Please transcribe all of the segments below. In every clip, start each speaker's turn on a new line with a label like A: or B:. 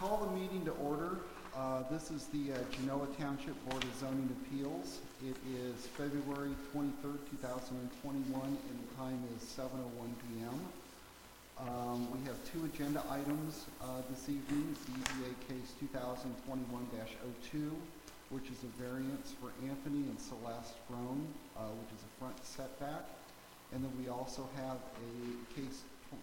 A: Call the meeting to order. This is the Genoa Township Board of Zoning Appeals. It is February 23rd, 2021, and the time is 7:01 p.m. We have two agenda items this evening. BZA case 2021-02, which is a variance for Anthony and Celeste Grown, which is a front setback. And then we also have a case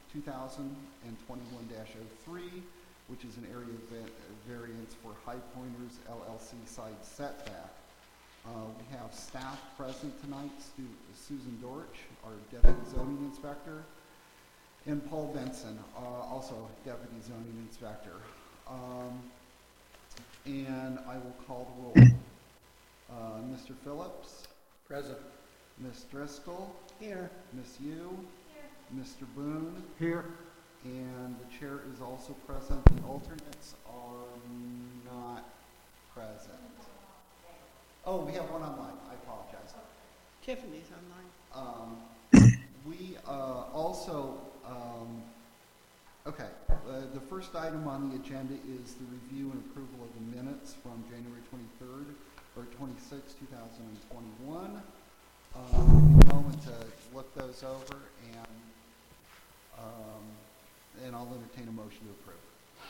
A: 2021-03, which is an area variance for High Pointers LLC side setback. We have staff present tonight, Susan Dorch, our Deputy Zoning Inspector, and Paul Benson, also Deputy Zoning Inspector. And I will call the roll. Mr. Phillips?
B: Present.
A: Ms. Driscoll?
B: Here.
A: Ms. Yu? Here. Mr. Boone?
B: Here.
A: And the chair is also present. The alternates are not present. Oh, we have one online. I apologize.
C: Tiffany's online.
A: We also, the first item on the agenda is the review and approval of the minutes from January 23rd or 26, 2021. Give me a moment to look those over, and I'll entertain a motion to approve.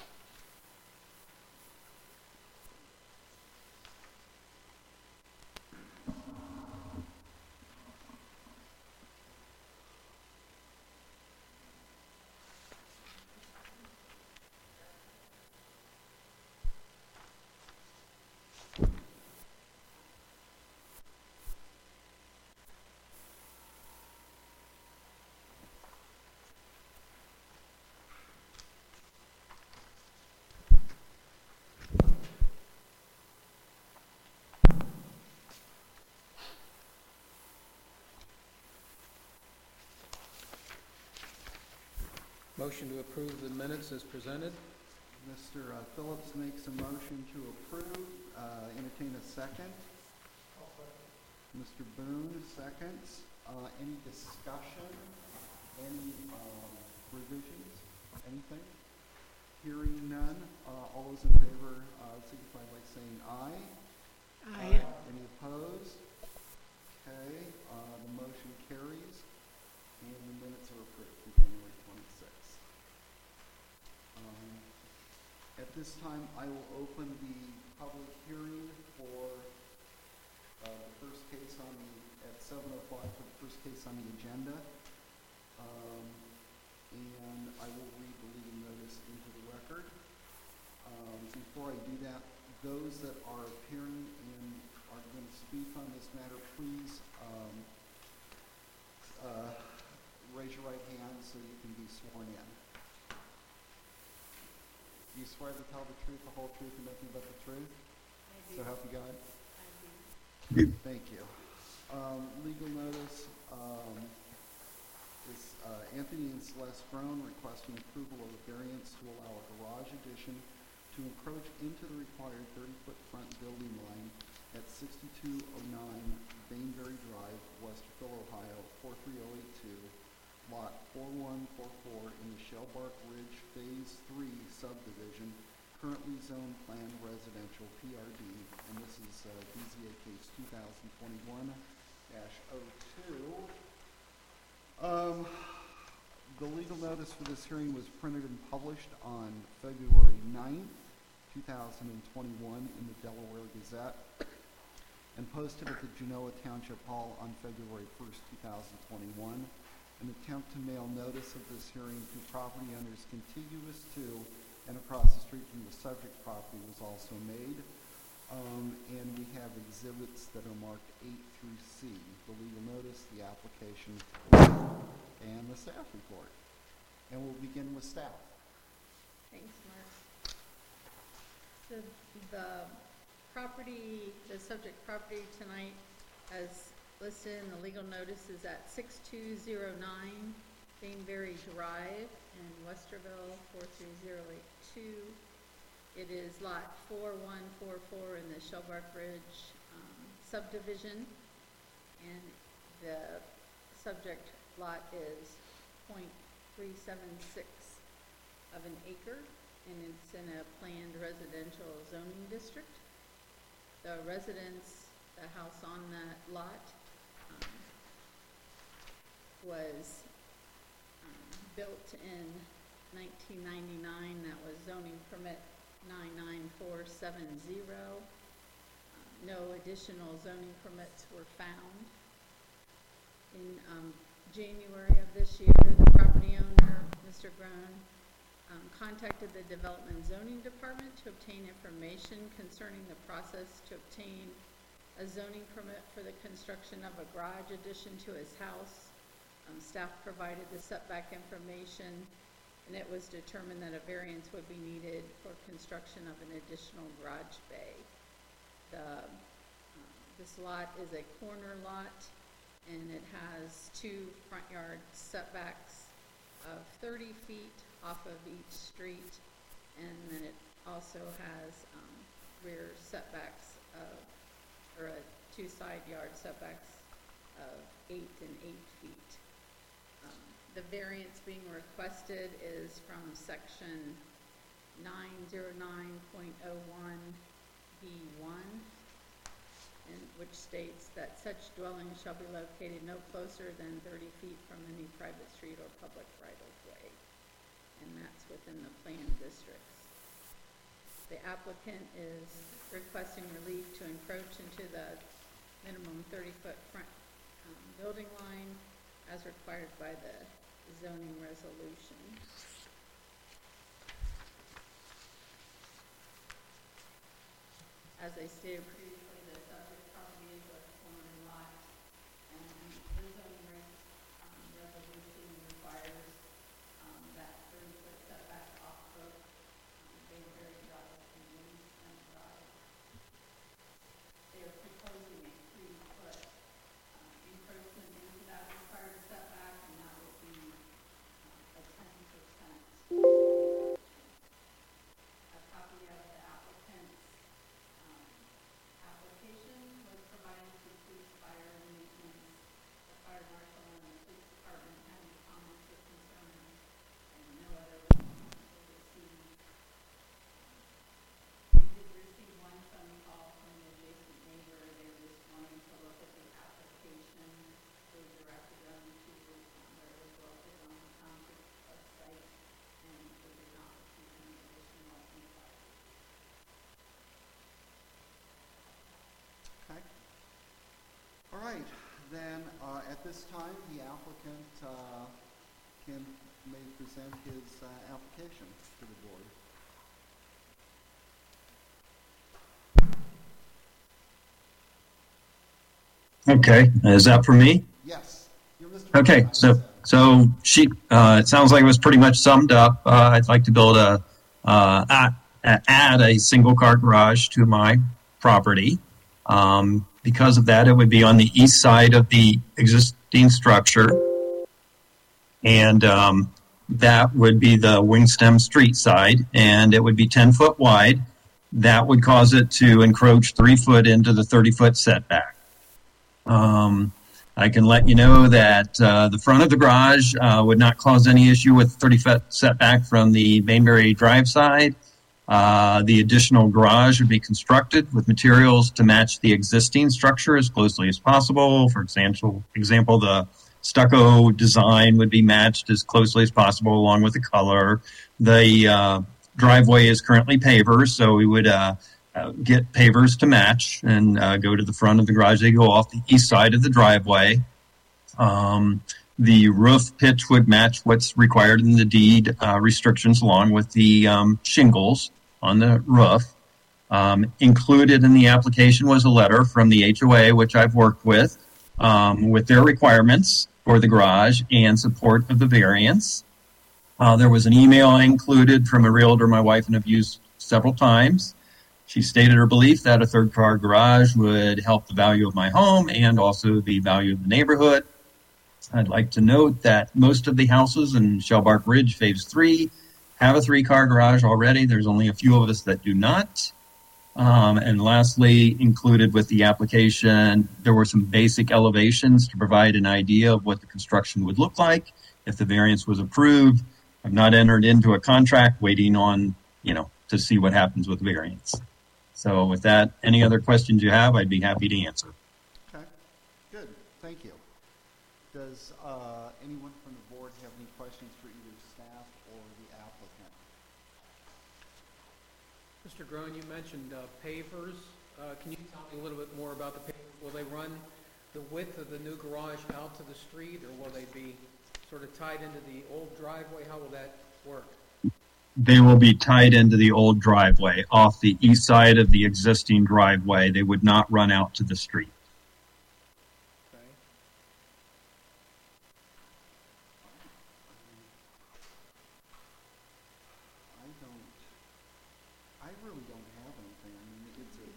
B: Motion to approve the minutes as presented.
A: Mr. Phillips makes a motion to approve. Entertain a second. Mr. Boone seconds. Any discussion? Any revisions? Anything? Hearing none. All those in favor signify by saying aye.
C: Aye.
A: Any opposed? Okay. The motion carries, and the minutes are approved for January 26th. At this time, I will open the public hearing for the first case at 7:05 for the first case on the agenda. And I will read the legal notice into the record. Before I do that, those that are appearing and are going to speak on this matter, please raise your right hand so you can be sworn in. Do you swear to tell the truth, the whole truth, and nothing but the truth?
C: I do.
A: So help you God?
C: I do.
A: Thank you. Legal notice is Anthony and Celeste Grown requesting approval of a variance to allow a garage addition to encroach into the required 30-foot front building line at 6209 Bainbury Drive, Westerville, Ohio, 43082, Lot 4144 in the Shellbark Ridge Phase 3 subdivision, currently zone plan residential PRD, and this is BZA case 2021-02. The legal notice for this hearing was printed and published on February 9th, 2021 in the Delaware Gazette and posted at the Genoa Township Hall on February 1st, 2021. An attempt to mail notice of this hearing to property owners contiguous to and across the street from the subject property was also made. And we have exhibits that are marked 8 through C, the legal notice, the application, and the staff report. And we'll begin with staff.
C: Thanks, Mark. So the subject property tonight, as listed in the legal notice, is at 6209 Bainbury Drive in Westerville, 43082. It is lot 4144 in the Shellbark Ridge subdivision, and the subject lot is .376 of an acre. and it's in a planned residential zoning district. The residence, the house on that lot, was built in 1999. That was zoning permit 99470. No additional zoning permits were found. In January of this year, the property owner, Mr. Groen, contacted the Development Zoning Department to obtain information concerning the process to obtain a zoning permit for the construction of a garage addition to his house. Staff provided the setback information, and it was determined that a variance would be needed for construction of an additional garage bay. This lot is a corner lot, and it has two front yard setbacks of 30 feet off of each street, and then it also has rear setbacks or two side yard setbacks of 8 and 8 feet. The variance being requested is from section 909.01B1, which states that such dwelling shall be located no closer than 30 feet from any private street or public right-of-way, and that's within the planned districts. The applicant is requesting relief to encroach into the minimum 30-foot front building line as required by the zoning resolution. As I stated previously, the subject property is a corner lot, and the zoning resolution requires that 30-foot setback off of Bayberry Drive and Winston Drive. They are proposing a 3-foot encroachment into that required setback, and that will be a 10%. A copy of the applicant's application was provided to police, fire, and maintenance, the fire marshal, and the police department had any comments or concerns, and no other responses were received. We did receive one phone call from the adjacent neighbor. They were just wanting to look at the application. They directed them to where it was located on the township website, and they did not receive any additional inquiries.
A: Okay. All right, then, at this time, the applicant may present his application to the board.
D: Okay, is that for me?
A: Yes. You're Mr.
D: Okay,
A: Brown.
D: so it sounds like it was pretty much summed up. I'd like to build add a single car garage to my property. Because of that, it would be on the east side of the existing structure, and that would be the Wingstem Street side, and it would be 10 foot wide. That would cause it to encroach 3 foot into the 30-foot setback. I can let you know that the front of the garage would not cause any issue with 30-foot setback from the Bainbury Drive side. The additional garage would be constructed with materials to match the existing structure as closely as possible. For example, the stucco design would be matched as closely as possible along with the color. The driveway is currently pavers, so we would get pavers to match and go to the front of the garage. They go off the east side of the driveway. The roof pitch would match what's required in the deed restrictions along with the shingles on the roof. Included in the application was a letter from the HOA, which I've worked with their requirements for the garage and support of the variance. There was an email I included from a realtor my wife and have used several times. She stated her belief that a third car garage would help the value of my home and also the value of the neighborhood. I'd like to note that most of the houses in Shellbark Ridge Phase 3 have a 3-car garage already. There's only a few of us that do not. And lastly, included with the application, there were some basic elevations to provide an idea of what the construction would look like if the variance was approved. I've not entered into a contract waiting on to see what happens with variance. So with that, any other questions you have, I'd be happy to answer.
A: Okay, good, thank you. Does anyone from the board have any questions for either staff or the applicant?
B: Mr. Groen, you mentioned pavers. Can you tell me a little bit more about the pavers? Will they run the width of the new garage out to the street, or will they be sort of tied into the old driveway? How will that work?
D: They will be tied into the old driveway off the east side of the existing driveway. They would not run out to the street.
B: Okay.
A: I really don't have anything. I mean,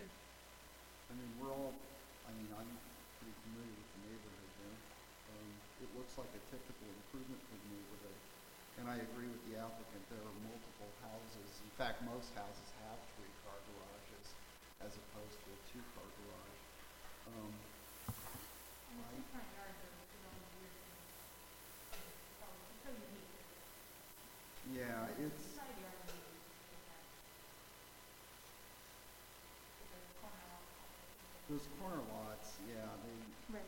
A: I'm pretty familiar with the neighborhood there. It looks like a typical improvement for the neighborhood. And I agree with the applicant, there are multiple houses. In fact, most houses have 3-car garages as opposed to a 2-car garage. Yeah, it's... Those corner lots, yeah, they...
E: Right.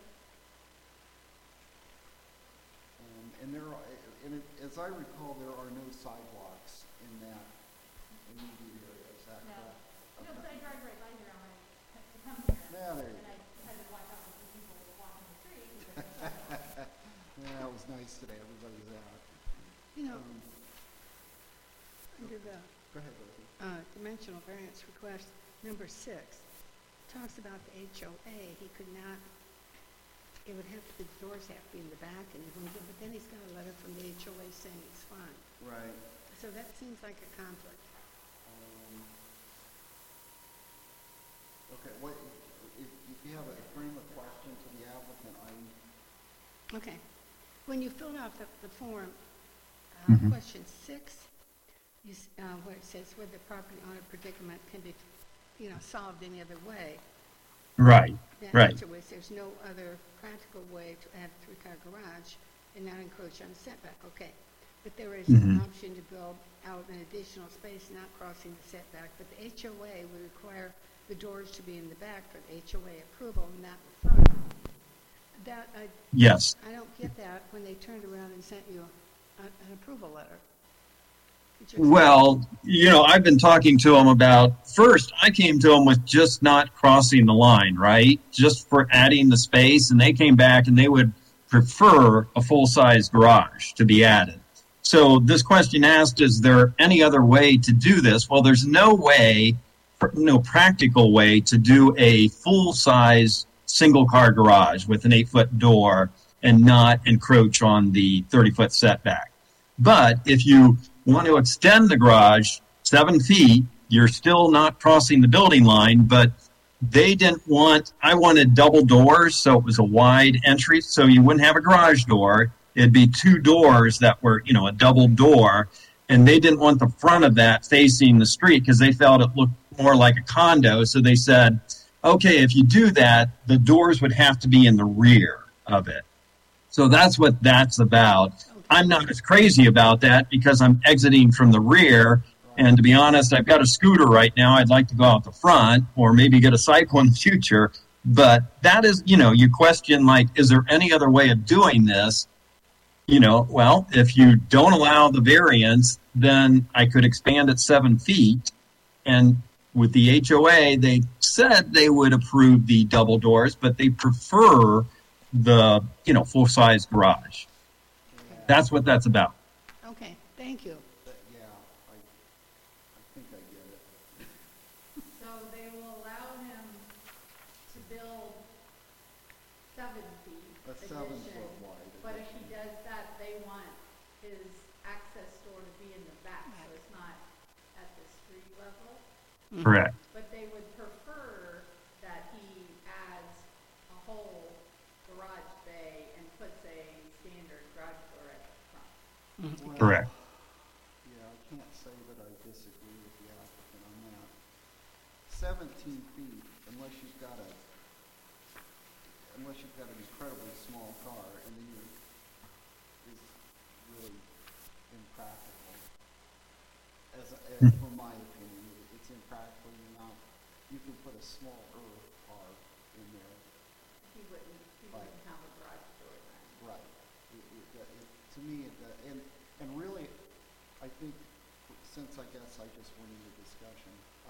A: And as I recall, there are no sidewalks in that immediate area. Is that
E: No.
A: correct?
E: No, but I drive right by here on my, to come here.
A: Yeah, there you
E: And
A: go.
E: I had to watch out for people walking the street.
A: Yeah, it was nice today. Everybody was out.
F: You know,
A: Um,
F: under the
A: Go ahead, Rosie.
F: dimensional variance request, number 6, talks about the HOA. He could not, it would have to, the doors have to be in the back, and he wouldn't, but then he's got a letter from the HOA saying it's fine.
A: Right.
F: So that seems like a conflict.
A: Okay, if you have a frame of question to the applicant,
F: Okay. When you filled out the form,
D: Mhm.
F: question 6, where it says whether the property owner predicament can be, solved any other way.
D: Right,
F: The
D: right.
F: answer was there's no other practical way to add a 3-car garage and not encroach on the setback. Okay. But there is an
D: Mhm.
F: option to build out an additional space not crossing the setback, but the HOA would require the doors to be in the back for the HOA approval, not the front. That,
D: Yes.
F: I don't get that when they turned around and sent you an approval letter. Could you explain?
D: Well, I've been talking to them about, first, I came to them with just not crossing the line, right? Just for adding the space, and they came back and they would prefer a full-size garage to be added. So this question asked, is there any other way to do this? Well, there's no practical way to do a full-size single-car garage with an 8-foot door and not encroach on the 30-foot setback. But if you want to extend the garage 7 feet, you're still not crossing the building line, but I wanted double doors, so it was a wide entry, so you wouldn't have a garage door. It'd be 2 doors that were, a double door, and they didn't want the front of that facing the street because they felt it looked more like a condo, so they said, okay, if you do that, the doors would have to be in the rear of it. So that's what that's about. I'm not as crazy about that because I'm exiting from the rear. And to be honest, I've got a scooter right now. I'd like to go out the front or maybe get a cycle in the future. But that is, you question like, is there any other way of doing this? Well, if you don't allow the variance, then I could expand it 7 feet. And with the HOA, they said they would approve the double doors, but they prefer the, full-size garage. That's what that's about.
F: Okay, thank you.
A: Yeah, I think I get it.
C: So they will allow him to build 7 feet
A: A
C: addition.
A: 7-foot wide.
C: But if he
A: addition.
C: does that, they want his access door to be in the back, so it's not at the street level.
D: Correct.
C: But they would prefer that he adds a whole garage bay and puts a standard garage door at the front.
A: Well,
D: Correct.
A: Yeah, I can't say that I disagree with the applicant on that. 17 feet, unless you've got an incredibly small car, and then is really impractical, from my can put a smaller car in there.
C: He wouldn't
A: Right.
C: have a garage door then.
A: Right. To me, and really, I think, since I guess I just went into discussion,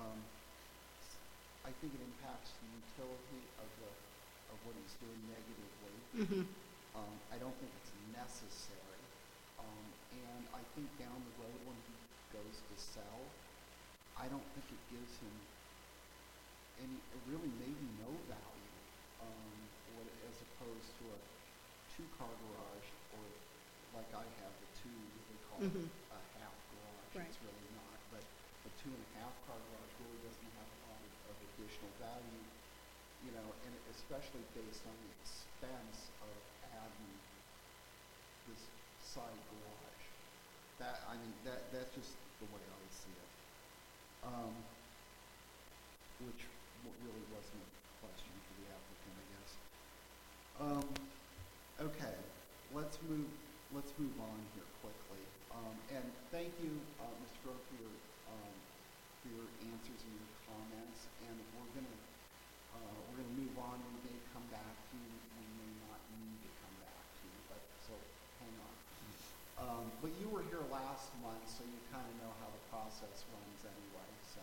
A: I think it impacts the utility of what he's doing negatively.
F: Mm-hmm.
A: I don't think it's necessary. And I think down the road when he goes to sell, I don't think it gives him really maybe no value, as opposed to a two-car garage, or like I have the two, they call it a half garage.
F: Right.
A: It's really not, but a 2.5-car garage really doesn't have a lot of additional value, and especially based on the expense of adding this side garage. That's just the way I see it. Which really wasn't a question for the applicant, I guess. Okay, let's move on here quickly. And thank you, Mr. Grove, for your answers and your comments. And we're gonna move on. We may come back to you. We may not need to come back to you, but so hang on. But you were here last month, so you kind of know how the process runs anyway. So,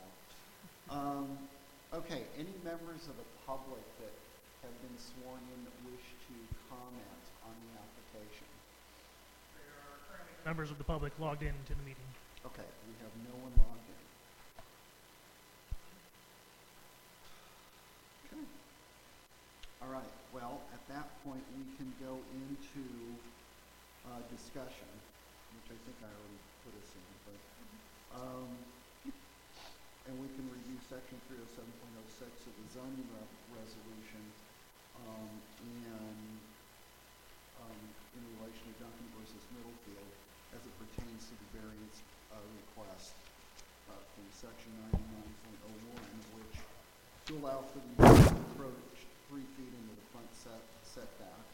A: okay. Any members of the public that have been sworn in that wish to comment on the application?
G: There are currently members of the public logged into the meeting.
A: Okay, we have no one logged in. Okay. All right. Well, at that point, we can go into discussion, which I think I already put us in, but and we can review section 307.06 of the zoning resolution, and in relation to Duncan versus Middlefield as it pertains to the variance request from section 99.01, which to allow for the use of approach 3 feet into the front setback.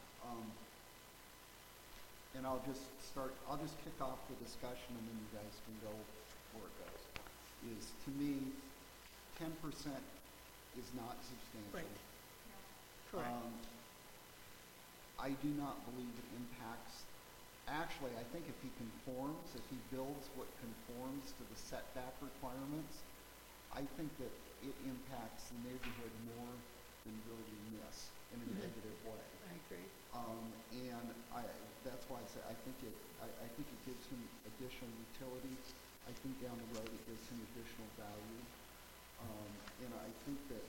A: And I'll just kick off the discussion, and then you guys can go where it goes. To me, 10% is not substantial.
F: Right. Correct.
A: I do not believe it impacts, actually, I think if he builds what conforms to the setback requirements, I think that it impacts the neighborhood more than building this in a negative way.
F: I agree.
A: And that's why I say I think it gives him additional utility. I think down the road it gives him additional value. And I think that,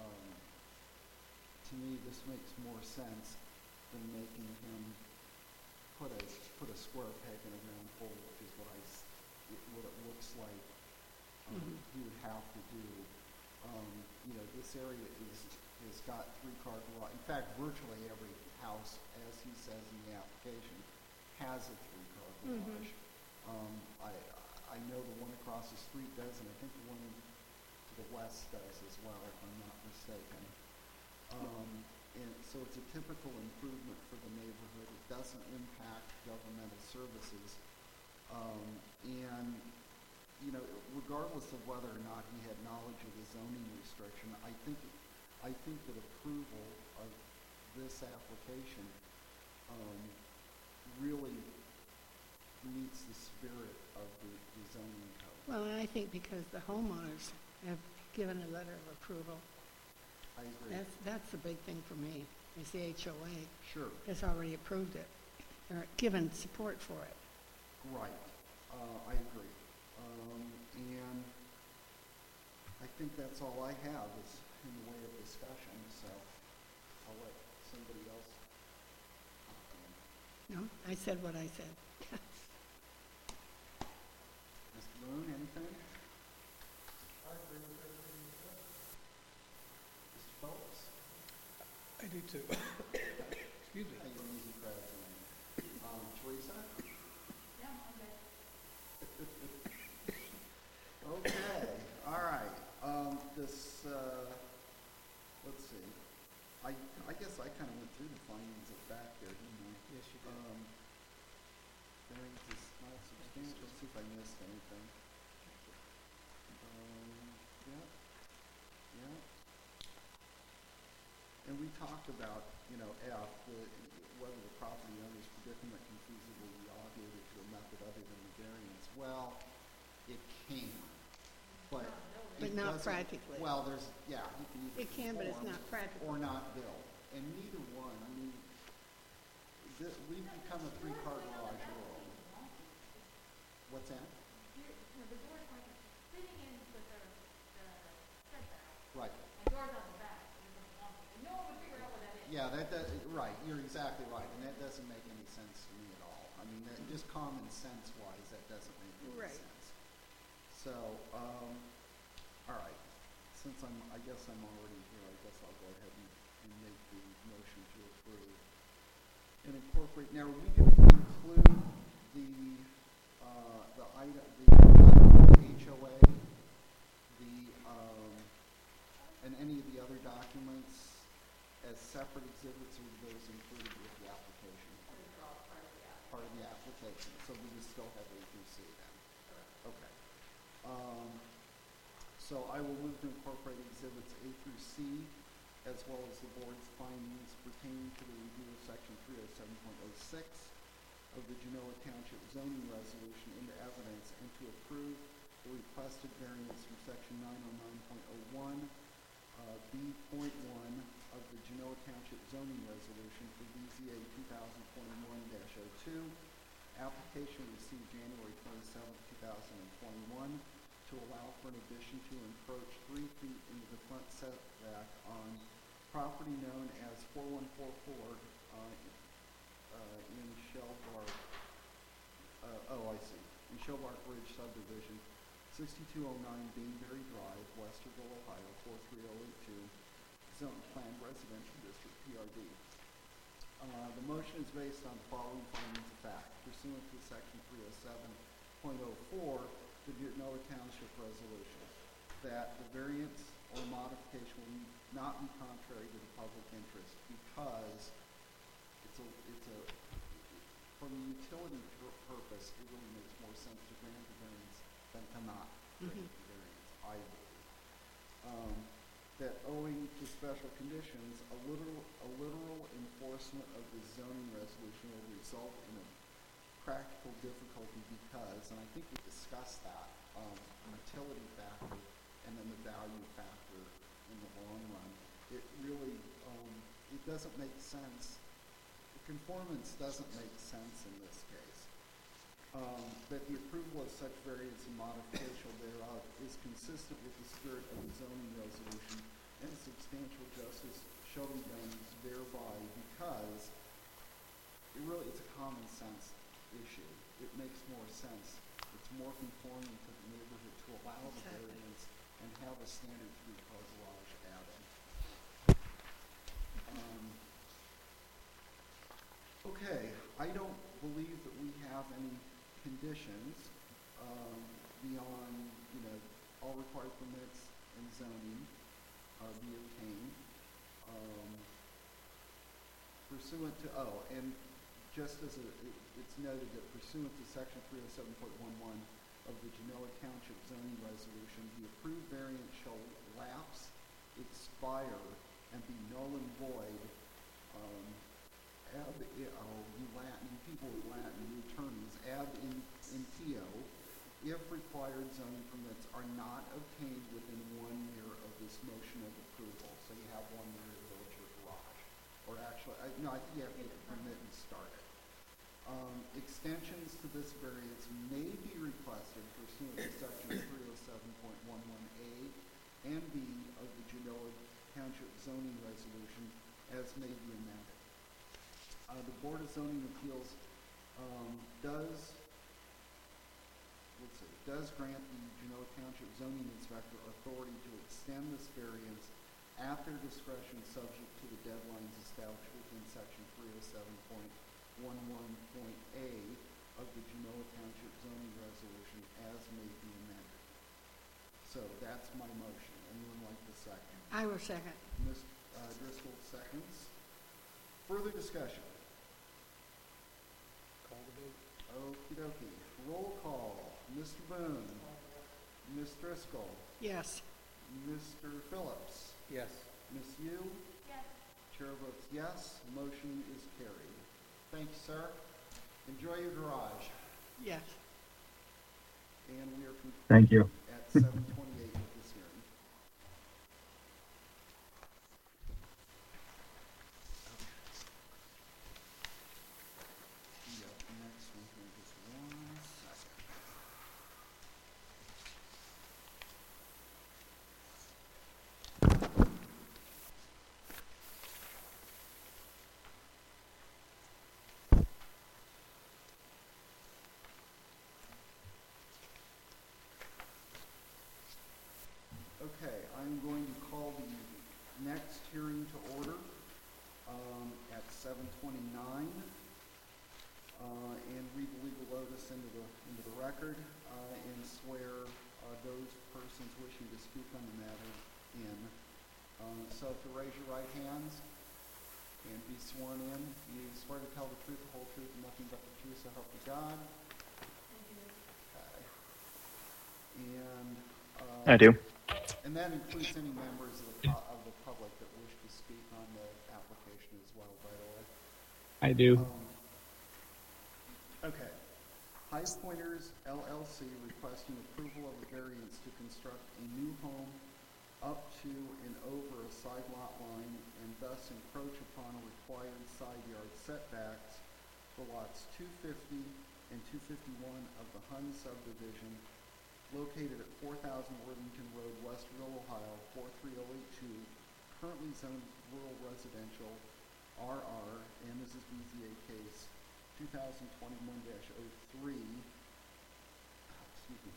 A: to me, this makes more sense than making him put a square peg in a round hole, which is what it looks like he would have to do. This area has got 3-car garage. In fact, virtually every house, as he says in the application, has a 3-car garage. I know the one across the street does, and I think the one to the west does as well, if I'm not mistaken. And so it's a typical improvement for the neighborhood. It doesn't impact governmental services. And, regardless of whether or not he had knowledge of the zoning restriction, I think that approval of this application really meets the spirit of the zoning code.
F: Well, and I think because the homeowners have given a letter of approval,
A: I agree.
F: that's the big thing for me, is the HOA
A: Sure.
F: has already approved it, or given support for it.
A: Right. I agree. And I think that's all I have is in the way of discussion, so I'll let somebody else hop in.
F: No, I said what I said.
A: Mr. Boone, anything?
G: I agree with everything you said.
A: Mr. Phillips?
B: I do too. Excuse me.
A: You're an easy crowd tonight. Teresa?
E: Yeah, I'm good.
A: Okay, all right. Let's see. I guess I kind of went through the findings of fact there, didn't I?
B: Yes, you did.
A: Variance is not substantial. Let's see if I missed anything. Yeah. talked about, you know, F, whether the property owner's predicament can feasibly be obviated to a method other than the variance. Well, it can, but
F: But
A: it
F: not
A: doesn't-
F: practically.
A: Well, there's, yeah, you can either
F: It can, but it's
A: conform
F: not practical.
A: or not build, and neither one. I mean, we've become a three-car garage world. What's that?
E: The door's like fitting in with the setback,
A: Right.
E: and doors on the back, so you're gonna want it. And no one would figure out what that is.
A: Yeah, that does, right, you're exactly right, and that doesn't make any sense to me at all. I mean, that, just common sense wise, that doesn't make any
F: Right.
A: sense. So, all right, since I guess I'm already here, I guess I'll go ahead and make the motion to approve. And incorporate, now, are we gonna include the item, the HOA, and any of the other documents as separate exhibits, or those included with the application? Part of the application, so we would still have A through C then? Okay. So I will move to incorporate exhibits A through C, as well as the board's findings pertaining to the review of section 307.06 of the Genoa Township zoning resolution into evidence, and to approve the requested variance from section 909.01, B.1 of the Genoa Township zoning resolution for BZA 2021-02. Application received January 27, 2021, to allow for an addition to encroach 3 feet into the front setback on property known as 4144 in Shellbark, in Shellbark Ridge subdivision, 6209 Bainbury Drive, Westerville, Ohio, 43082, zone planned residential district, PRD. The motion is based on the following findings of fact. Pursuant to section 307.04, the Genoa Township resolution, that the variance or modification will not be contrary to the public interest, because from a utility purpose, it really makes more sense to grant the variance than to not grant the variance, I believe. That owing to special conditions, a literal enforcement of the zoning resolution will result in a practical difficulty because, and I think we discussed that, utility factor and then the value factor in the long run. It really, it doesn't make sense. The conformance doesn't make sense in this case. That the approval of such variance and modification thereof is consistent with the spirit of the zoning resolution, and substantial justice shall be done thereby, because it's a common sense issue. It makes more sense. It's more conforming to the neighborhood to allow the variance and have a standard 3-car garage added. Okay, I don't believe that we have any conditions beyond, all required permits and zoning be obtained. Pursuant to, and just as it's noted that pursuant to section 307.11 of the Genoa Township zoning resolution, the approved variance shall lapse, expire, and be null and void you people with Latin, you attorneys, ab initio, if required zoning permits are not obtained within 1 year of this motion of approval. So you have 1 year to build your garage. Or actually, I think you have to get the permit and start it. Extensions to this variance may be requested pursuant to section 307.11A and B of the Genoa Township zoning resolution as may be amended. The Board of Zoning Appeals does grant the Genoa Township zoning inspector authority to extend this variance at their discretion, subject to the deadlines established within section 307.11.A of the Genoa Township zoning resolution as may be amended. So that's my motion. Anyone like the second?
F: I will second.
A: Ms. Driscoll seconds. Further discussion?
B: Call the vote.
A: Okie dokie. Roll call. Mr. Boone. Ms. Driscoll.
F: Yes.
A: Mr. Phillips.
B: Yes.
A: Ms. Yu.
E: Yes.
A: Chair votes yes, motion is carried. Thank you, sir. Enjoy your garage.
F: Yes.
A: And we are concluded
D: Thank you.
A: at 7:28 with this hearing. Yep, next one here, just 1 second. Okay, I'm going to call the next hearing to order at 7:29 and read the legal notice into the record and swear those persons wishing to speak on the matter in. So if you raise your right hands and be sworn in, you swear to tell the truth, the whole truth, and nothing but the truth, so help you God. Okay. And
H: I do.
A: and that includes any members of the public that wish to speak on the application as well, by the way.
H: I do.
A: Okay. High Pointers LLC requesting approval of a variance to construct a new home up to and over a side lot line and thus encroach upon a required side yard setbacks for lots 250 and 251 of the Hun subdivision located at 4000 Worthington Road, Westerville, Ohio, 43082, currently zoned rural residential, RR, and this is BZA case 2021-03. Excuse me.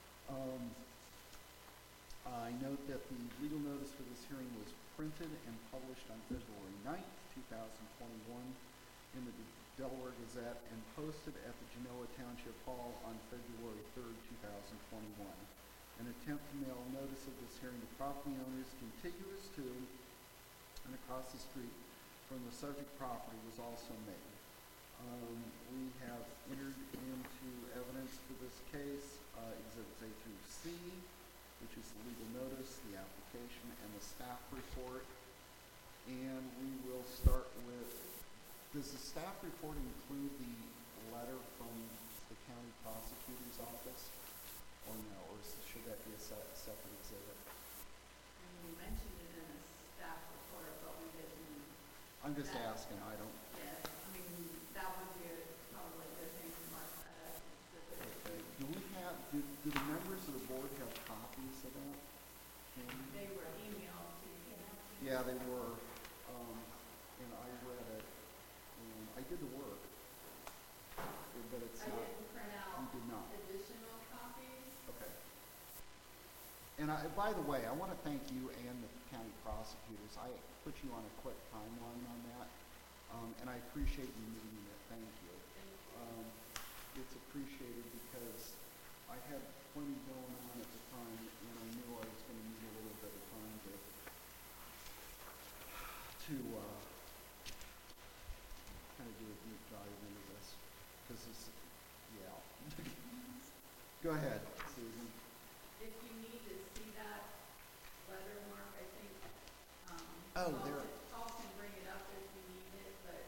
A: I note that the legal notice for this hearing was printed and published on February 9th, 2021 in the Delaware Gazette and posted at the Genoa Township Hall on February 3rd, 2021. An attempt to mail notice of this hearing to property owners contiguous to and across the street from the subject property was also made. We have entered into evidence for this case, Exhibits A through C, which is the legal notice, the application, and the staff report. And we will start with, does the staff report include the letter from the county prosecutor's office? Or no, or should that be a separate exhibit?
C: And we mentioned it in a staff report, but we didn't.
A: I'm just asking, I don't,
C: Yeah, I mean, that would be probably a good thing to mark that up.
A: okay. Do we have, do the members of the board have copies of that?
C: They were emailed to you.
A: Yeah, they were, and I read it, and I did the work, but it's
C: I
A: not,
C: didn't print out
A: you did not.
C: additional copies.
A: Okay. And by the way, I want to thank you and the county prosecutors. I put you on a quick timeline on that, and I appreciate you meeting it. Thank you. It's appreciated because I had plenty going on at the time, and I knew I was going to need a little bit of time to kind of do a deep dive into this. Because this, yeah. Go ahead, Susan.
C: If you need to see that letter, Mark, I think,
A: Oh,
C: Paul
A: there.
C: Paul can bring it up if you need it, but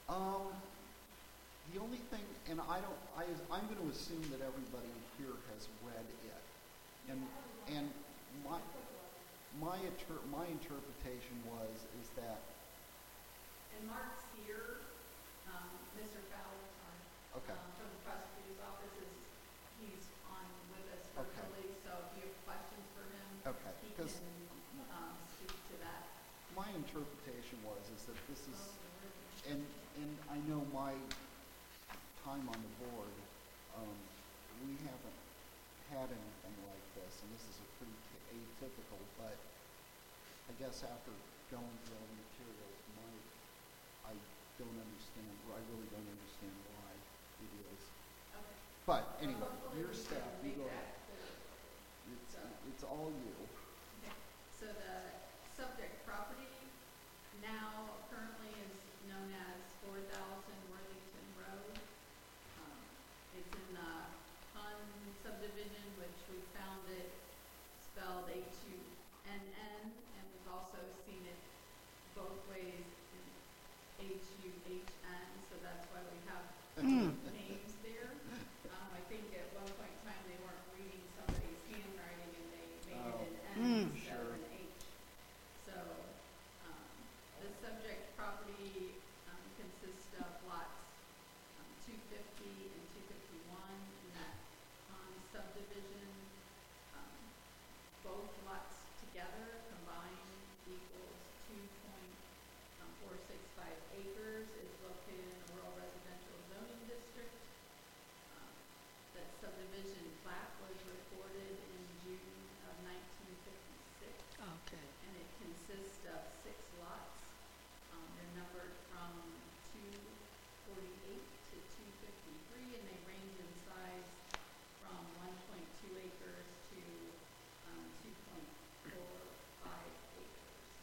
A: The only thing, and I'm going to assume that everybody here has read it, and my interpretation is that.
C: And Mark's here, Mr. Fowler, sorry.
A: Okay.
C: From the prosecutor's office he's on with us
A: Okay.
C: virtually, so if you have questions for him,
A: Okay,
C: he can,
A: 'cause
C: speak to that.
A: My interpretation is that this is, and I know my time on the board, we haven't had anything like this, and this is a pretty atypical, but I guess after going through all the materials, I really don't understand why it is.
C: Okay.
A: But anyway,
C: Hopefully
A: your
C: we
A: staff,
C: can
A: you
C: make
A: go
C: that
A: ahead.
C: clear.
A: It's all you.
C: Okay. So the subject property now currently is known as 4000 Worthington Road. It's in the Hun subdivision, which we found it spelled Hunn, and we've also seen it both ways both lots together combined equals 2.465 acres, is located in the rural residential zoning district. That subdivision plat was recorded in June of 1956.
F: Okay.
C: And it consists of 6 lots. They're numbered from 248 to 253, and they range in size from 1.2 acres to 2.45 acres.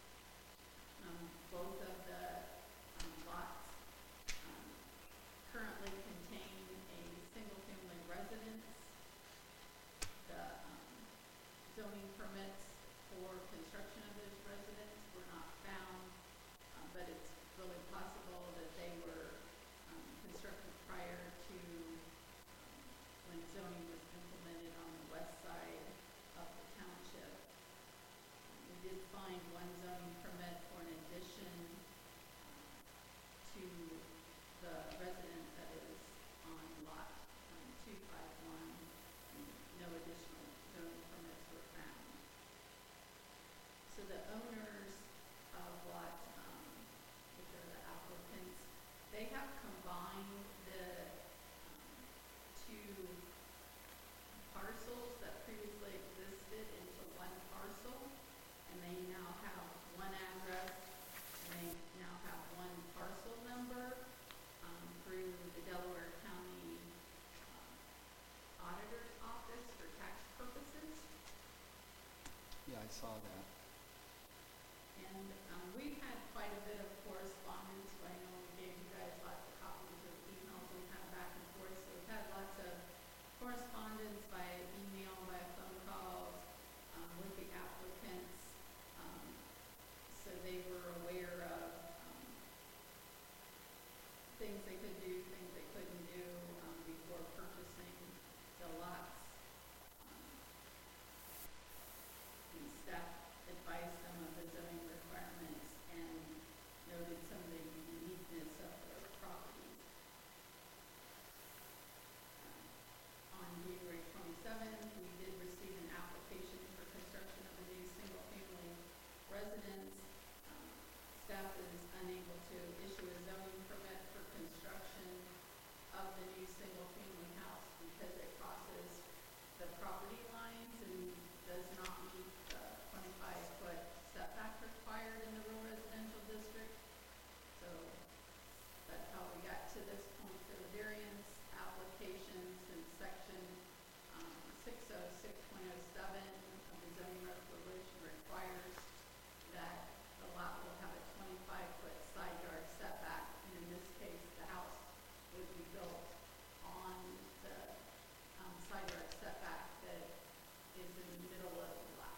C: Both of the lots currently contain a single-family residence. The zoning permits for construction of this residence were not found, but it's really possible that they were constructed prior to when zoning was implemented on the west side of the township. We did find one zoning permit for an addition to the residence that is on lot 251, and no additional zoning permits were found. So the owners of lot, which are the applicants, they have combined the two parcels that previously existed into one parcel, and they now have one address, and they now have one parcel number through the Delaware County Auditor's Office for tax purposes.
A: Yeah, I saw that.
C: And we've had quite a bit of correspondence. I know we gave you guys lots of copies of emails we've had back and forth. So we've had lots of correspondence via email, via phone calls with the applicants. So they were aware of things they could do, things they couldn't do before purchasing the lots. And staff advised them of the zoning requirements and noted some of the uniqueness of their properties. On January 27th, we did receive an application for construction of a new single-family residence. Staff is unable to issue a zoning permit for construction of the new single-family house because it crosses the property lines and does not meet the 25-foot setback required in the rural residential district. So that's how we got to this point for the variance application, since section 606.07 of the zoning regulation requires that the lot will have a 25-foot side yard setback, and in this case, the house would be built on the side yard setback that is in the middle of the lot.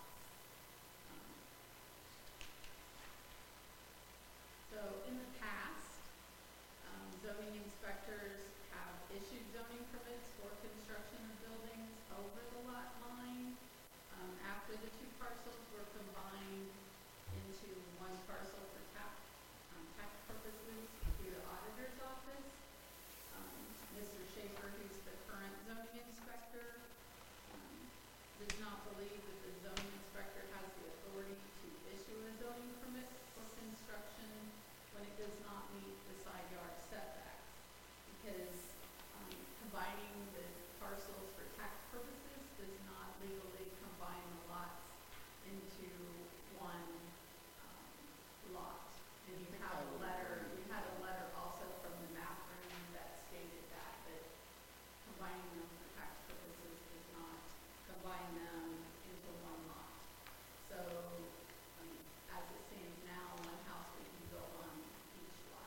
C: So in the past, zoning inspectors have issued zoning permits for construction of buildings over the lot line. After the two parcels were combined into one parcel for tax purposes through the auditor's office, Mr. Schaefer, who's the current zoning inspector, does not believe that the zoning inspector has the authority to issue a zoning permit for construction when it does not meet the side yard setbacks, because combining the parcels for tax purposes does not legally combine the lots into one lot. And you had a letter also from the map room that stated that combining them for tax purposes does not combine them into one lot. So as it stands now, one house would be built on each lot.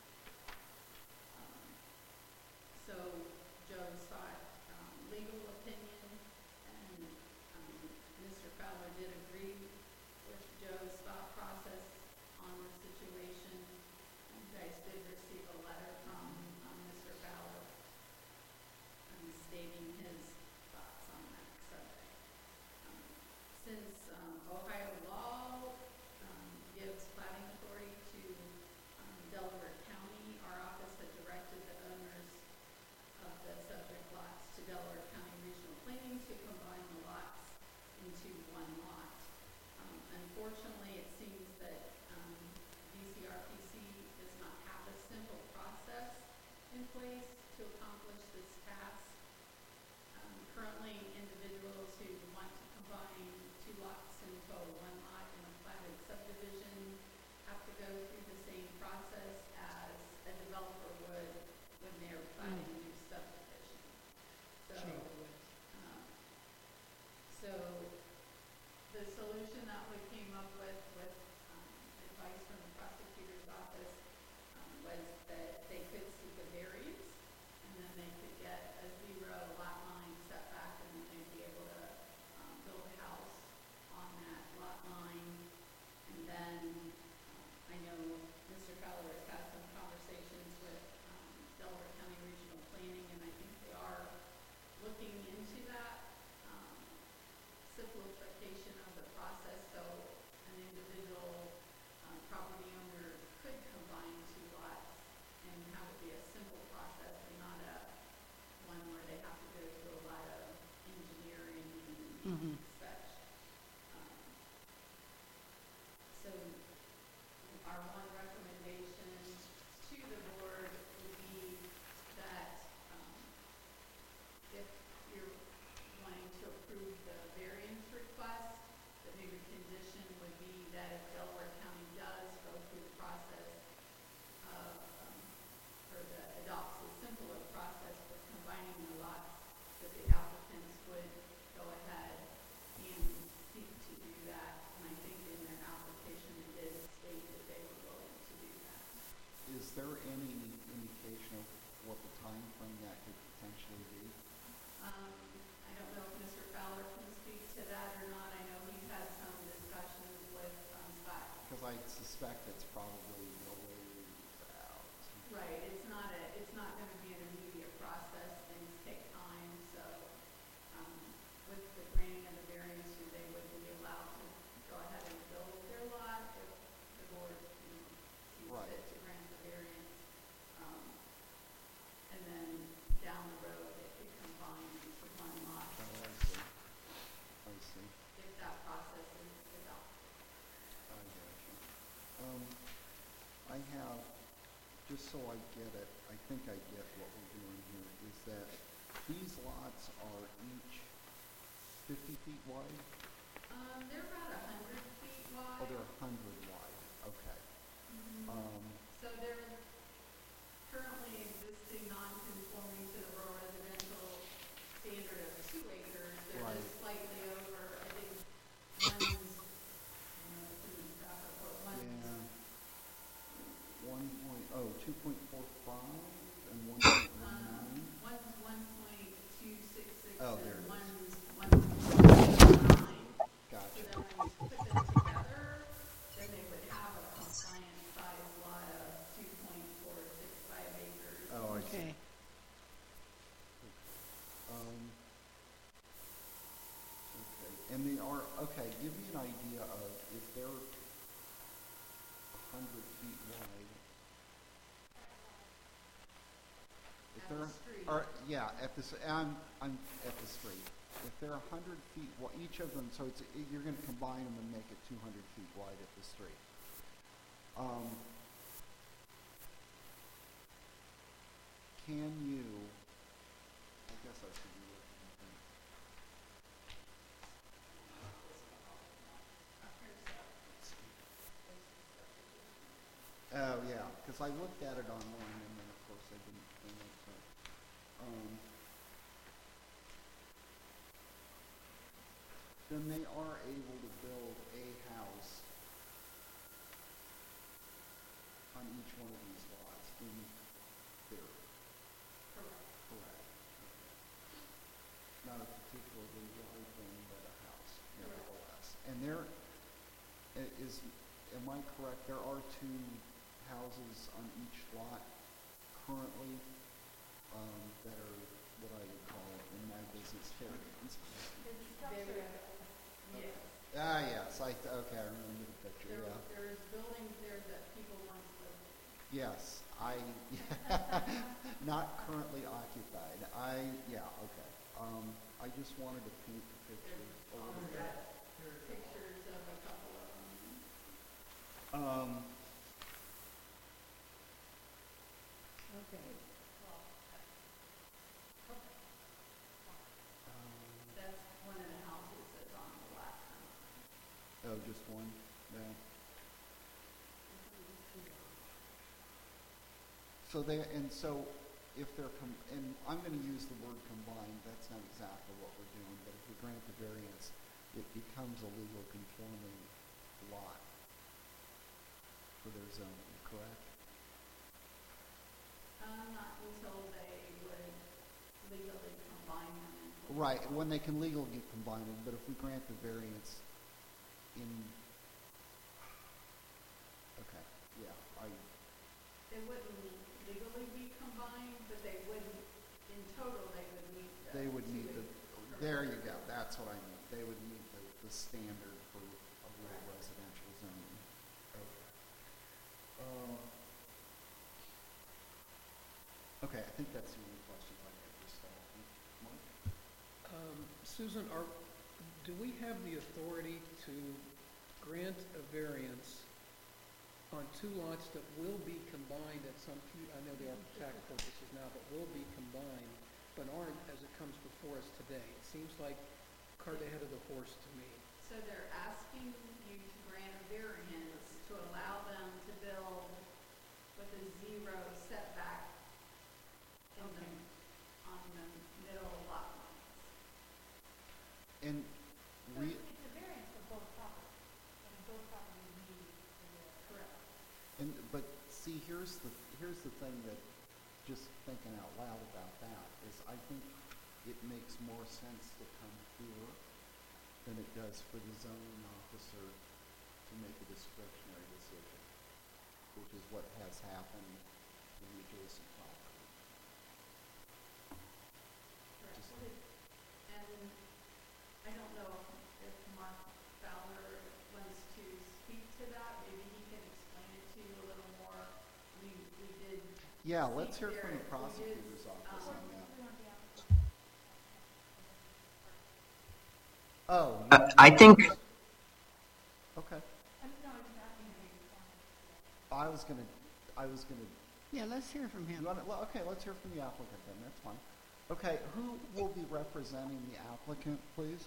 C: So Joe sought legal opinion, and Mr. Fowler did agree with Joe's thought process on the situation. You guys did receive a letter from Mr. Fowler stating his thoughts on that subject. Since Ohio law gives planning authority to Delaware County, our office had directed the owners of the subject lots to Delaware County Regional Planning to combine the lots into one lot. the solution that we came up with advice from the prosecutor's office, was that they could seek a variance, and then they could get a 0 lot line setback, and then they'd be able to, build a house on that lot line. And then, I know Mr. Fowler has had some conversations with, Delaware County Regional Planning, and I think they are looking into that, simplification of the process, so an individual, property owner could combine 2 lots and have it be a simple process and not one where they have to go through a lot of engineering and such. Um, So our one recommendation to the board would be that, if you're wanting to approve the variance request, the maybe condition would be that if Delaware County does go through the process of, adopts a simpler process for combining the lots, that the applicants would go ahead and seek to do that. And I think in their application, they did state that they were willing to do that.
A: Is there any indication of what the time frame that could potentially be?
C: I don't know if Mr. Fowler can speak to that or not. I know he's had some discussions with, Scott.
A: Because I suspect it's probably a ways out.
C: Right, it's not gonna be an immediate process, things take time, so, with the granting of the variance, they would be allowed to go ahead and build their lot if the board, sees
A: Right.
C: fit to grant the variance. And then down the road, it could combine into one lot
A: Oh, I see. I see.
C: if that process is adopted.
A: I gotcha. I have, just so I get it, I think I get what we're doing here, is that these lots are each 50 feet wide?
C: They're about 100 feet wide.
A: Oh, they're 100 wide, okay.
C: So they're currently existing non-conforming to the rural residential standard of 2 acres. They're
A: Right.
C: just slightly over, I think, one's, I know it's in the back of, but one's,
A: Yeah. 2.45 and 1.19?
C: one's 1.266
A: Oh, there it
C: and
A: is.
C: one's 1.9.
A: Gotcha.
C: So then when you put them together, then they would have a compliant size lot of 2.465 acres.
A: Oh, I see.
F: Okay.
A: Okay, and they are, okay, give me an idea of if they're 100 feet wide. If
C: At
A: they're,
C: the street.
A: or, yeah, I'm at the street. If they're 100 feet, each of them, so you're gonna combine them and make it 200 feet wide at the street. Can you, I guess I should be looking at that. Oh, yeah, because I looked at it online and then of course I didn't think it, but, then they are able to build a house on each one of these lots in theory.
C: Correct.
A: Correct. Not a particularly large thing, but a house, nevertheless. And am I correct, there are 2 houses on each lot currently, that are what I would call in my business terriers.
C: Yes.
A: Ah, yes, okay, I remember the picture, yeah.
C: There's buildings there that people once lived in.
A: Yes, not currently occupied. Okay. I just wanted to paint the picture a little bit.
C: Pictures of a couple of them.
F: Okay.
C: That's one of the houses that's on the last one.
A: Oh, just one? Yeah. So if they're, and I'm gonna use the word combined, that's not exactly what we're doing, but if we grant the variance, it becomes becomes a legal conforming lot for their zoning, correct?
C: Not until they would legally combine them into.
A: Right, when they can legally combine it, but if we grant the variance in, okay, yeah,
C: They wouldn't legally be combined, but they wouldn't, in total, they would meet the.
A: they would meet the, there you go, that's what I mean. They would meet the standard for a rural residential zoning. Okay. Okay, I think that's the only questions I have for staff. Mark?
B: Susan, do we have the authority to grant a variance on two lots that will be combined at some, I know they are for tax purposes now, but will be combined, but aren't as it comes before us today? It seems like cart ahead of the horse to me.
C: So they're asking you to grant a variance to allow them to build with a 0 setback on the middle lot lines.
A: And
E: So
A: we,
E: it's a variance for both properties, and both properties need the,
C: Correct.
A: but see, here's the thing that, just thinking out loud about that, is I think it makes more sense to come here than it does for the zoning officer to make a discretionary decision, which is what has happened in the adjacent property.
C: Correct. And I don't know if Mark Fowler wants to speak to that. Maybe he can explain it to you a little more. We did.
A: Yeah, let's hear
C: speak
A: from the
C: there.
A: prosecutor's office on that. Oh.
H: I think
A: Okay.
E: no, I was asking if you wanted.
A: I was gonna,
F: Yeah, let's hear from him.
A: you wanna, well, okay, let's hear from the applicant then, that's fine. Okay, who will be representing the applicant, please?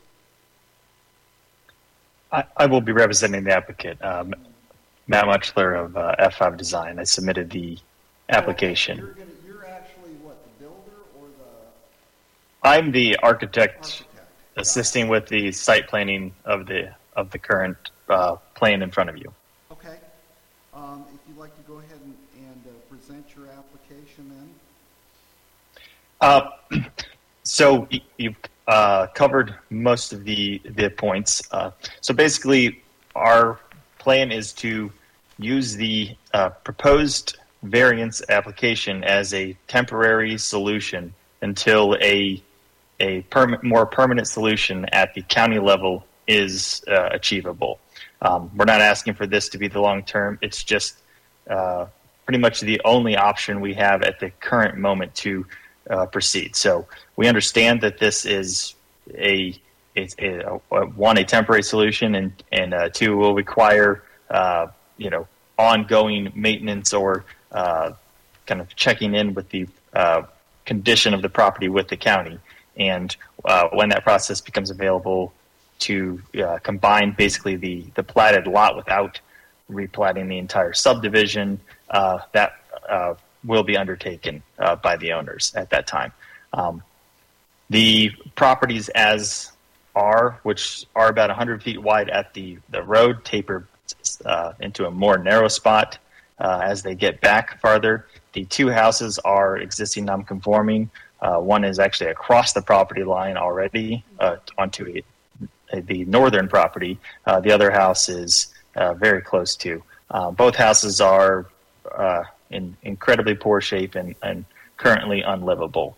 H: I will be representing the applicant, Matt Muchler of F5 Design. I submitted the application.
A: You're actually what, the builder or the
H: I'm the architect
A: architect?
H: assisting with the site planning of the current plan in front of you.
A: Okay. If you'd like to go ahead and present your application then?
H: So you've covered most of the points. So basically, our plan is to use the proposed variance application as a temporary solution until a more permanent solution at the county level is achievable. We're not asking for this to be the long term. It's just pretty much the only option we have at the current moment to proceed. So we understand that this is a temporary solution, and two, will require ongoing maintenance or kind of checking in with the condition of the property with the county. And when that process becomes available to combine basically the platted lot without replatting the entire subdivision, that will be undertaken by the owners at that time. The properties as are, which are about 100 feet wide at the road, taper into a more narrow spot as they get back farther. The two houses are existing non-conforming. One is actually across the property line already onto the northern property. The other house is very close to. Both houses are in incredibly poor shape and currently unlivable.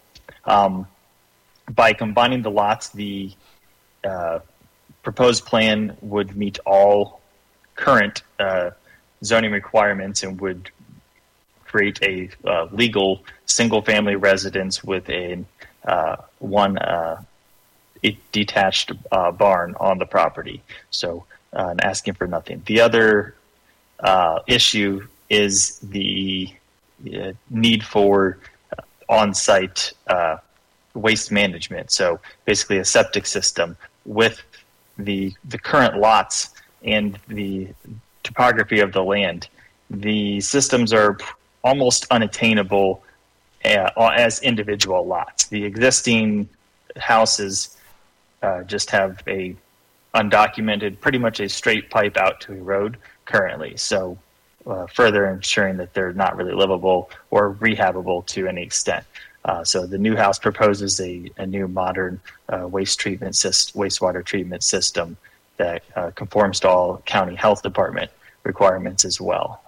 H: By combining the lots, the proposed plan would meet all current zoning requirements and would create a legal single-family residence with one detached barn on the property. So, asking for nothing. The other issue is the need for on-site waste management. So, basically, a septic system with the current lots and the topography of the land. The systems are almost unattainable as individual lots. The existing houses just have a undocumented, pretty much a straight pipe out to a road currently. So further ensuring that they're not really livable or rehabable to any extent. So the new house proposes a new modern wastewater treatment system that conforms to all county health department requirements as well.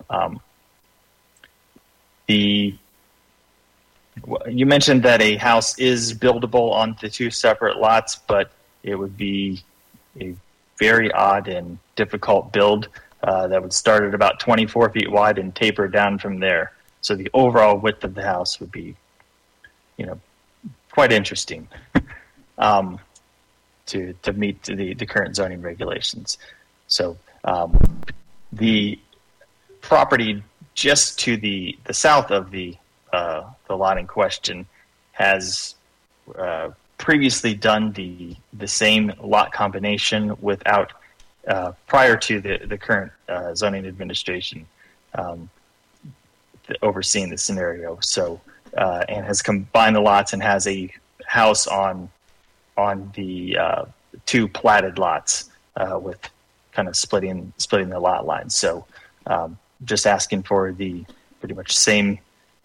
H: You mentioned that a house is buildable on the two separate lots, but it would be a very odd and difficult build that would start at about 24 feet wide and taper down from there. So the overall width of the house would be, quite interesting to meet the current zoning regulations. So the property just to the south of the lot in question has previously done the same lot combination without prior to the current zoning administration overseeing the scenario. So and has combined the lots and has a house on the two platted lots with kind of splitting the lot lines. So just asking for the pretty much same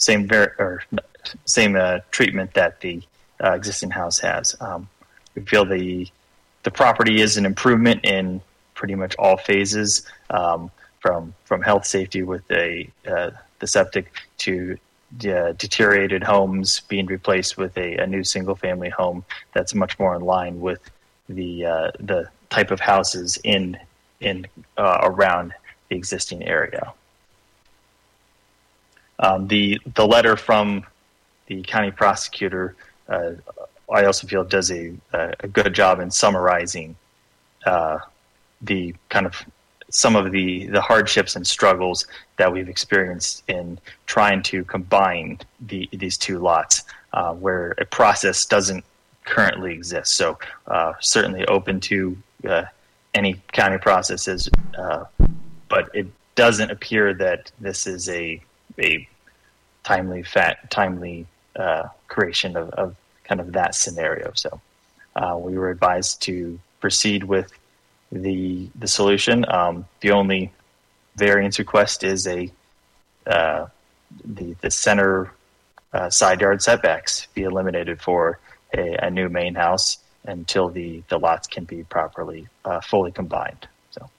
H: treatment that the existing house has. We feel the property is an improvement in pretty much all phases, from health safety with the septic to deteriorated homes being replaced with a new single family home that's much more in line with the type of houses in around the existing area. The letter from the county prosecutor, I also feel does a good job in summarizing the kind of some of the hardships and struggles that we've experienced in trying to combine these two lots, where a process doesn't currently exist. So certainly open to any county processes, but it doesn't appear that this is a timely creation of kind of that scenario. So we were advised to proceed with the solution. The only variance request is the center side yard setbacks be eliminated for a new main house until the lots can be properly fully combined. So.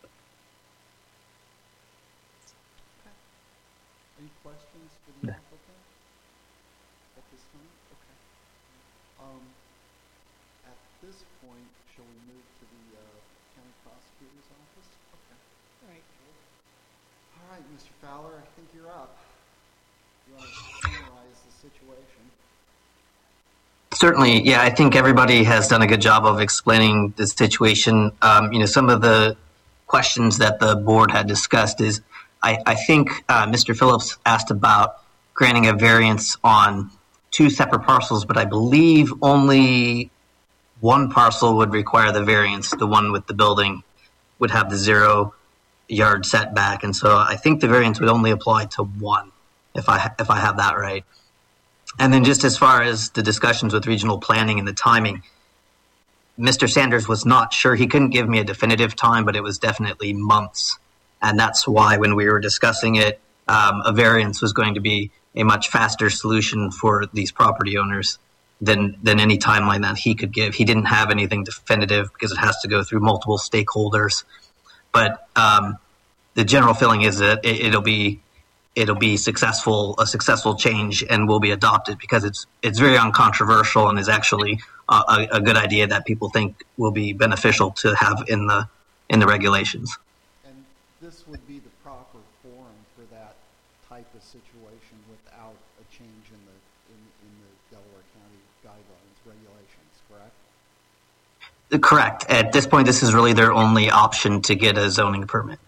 A: Any questions for the applicant at this time? Okay. At this point, shall we move to the county prosecutor's office? Okay.
F: Right.
A: All right, Mr. Fowler, I think you're up. You want to summarize the situation?
I: Certainly, yeah. I think everybody has done a good job of explaining the situation. Some of the questions that the board had discussed is, I think Mr. Phillips asked about granting a variance on two separate parcels, but I believe only one parcel would require the variance. The one with the building would have the 0 yard setback, and so I think the variance would only apply to one, if I have that right. And then just as far as the discussions with regional planning and the timing, Mr. Sanders was not sure. He couldn't give me a definitive time, but it was definitely months. And that's why when we were discussing it, a variance was going to be a much faster solution for these property owners than any timeline that he could give. He didn't have anything definitive because it has to go through multiple stakeholders. But the general feeling is that it'll be a successful change and will be adopted because it's very uncontroversial and is actually a good idea that people think will be beneficial to have in the regulations.
A: And this would be the proper forum for that type of situation without a change in the Delaware County guidelines, regulations, correct?
I: Correct. At this point, this is really their only option to get a zoning permit.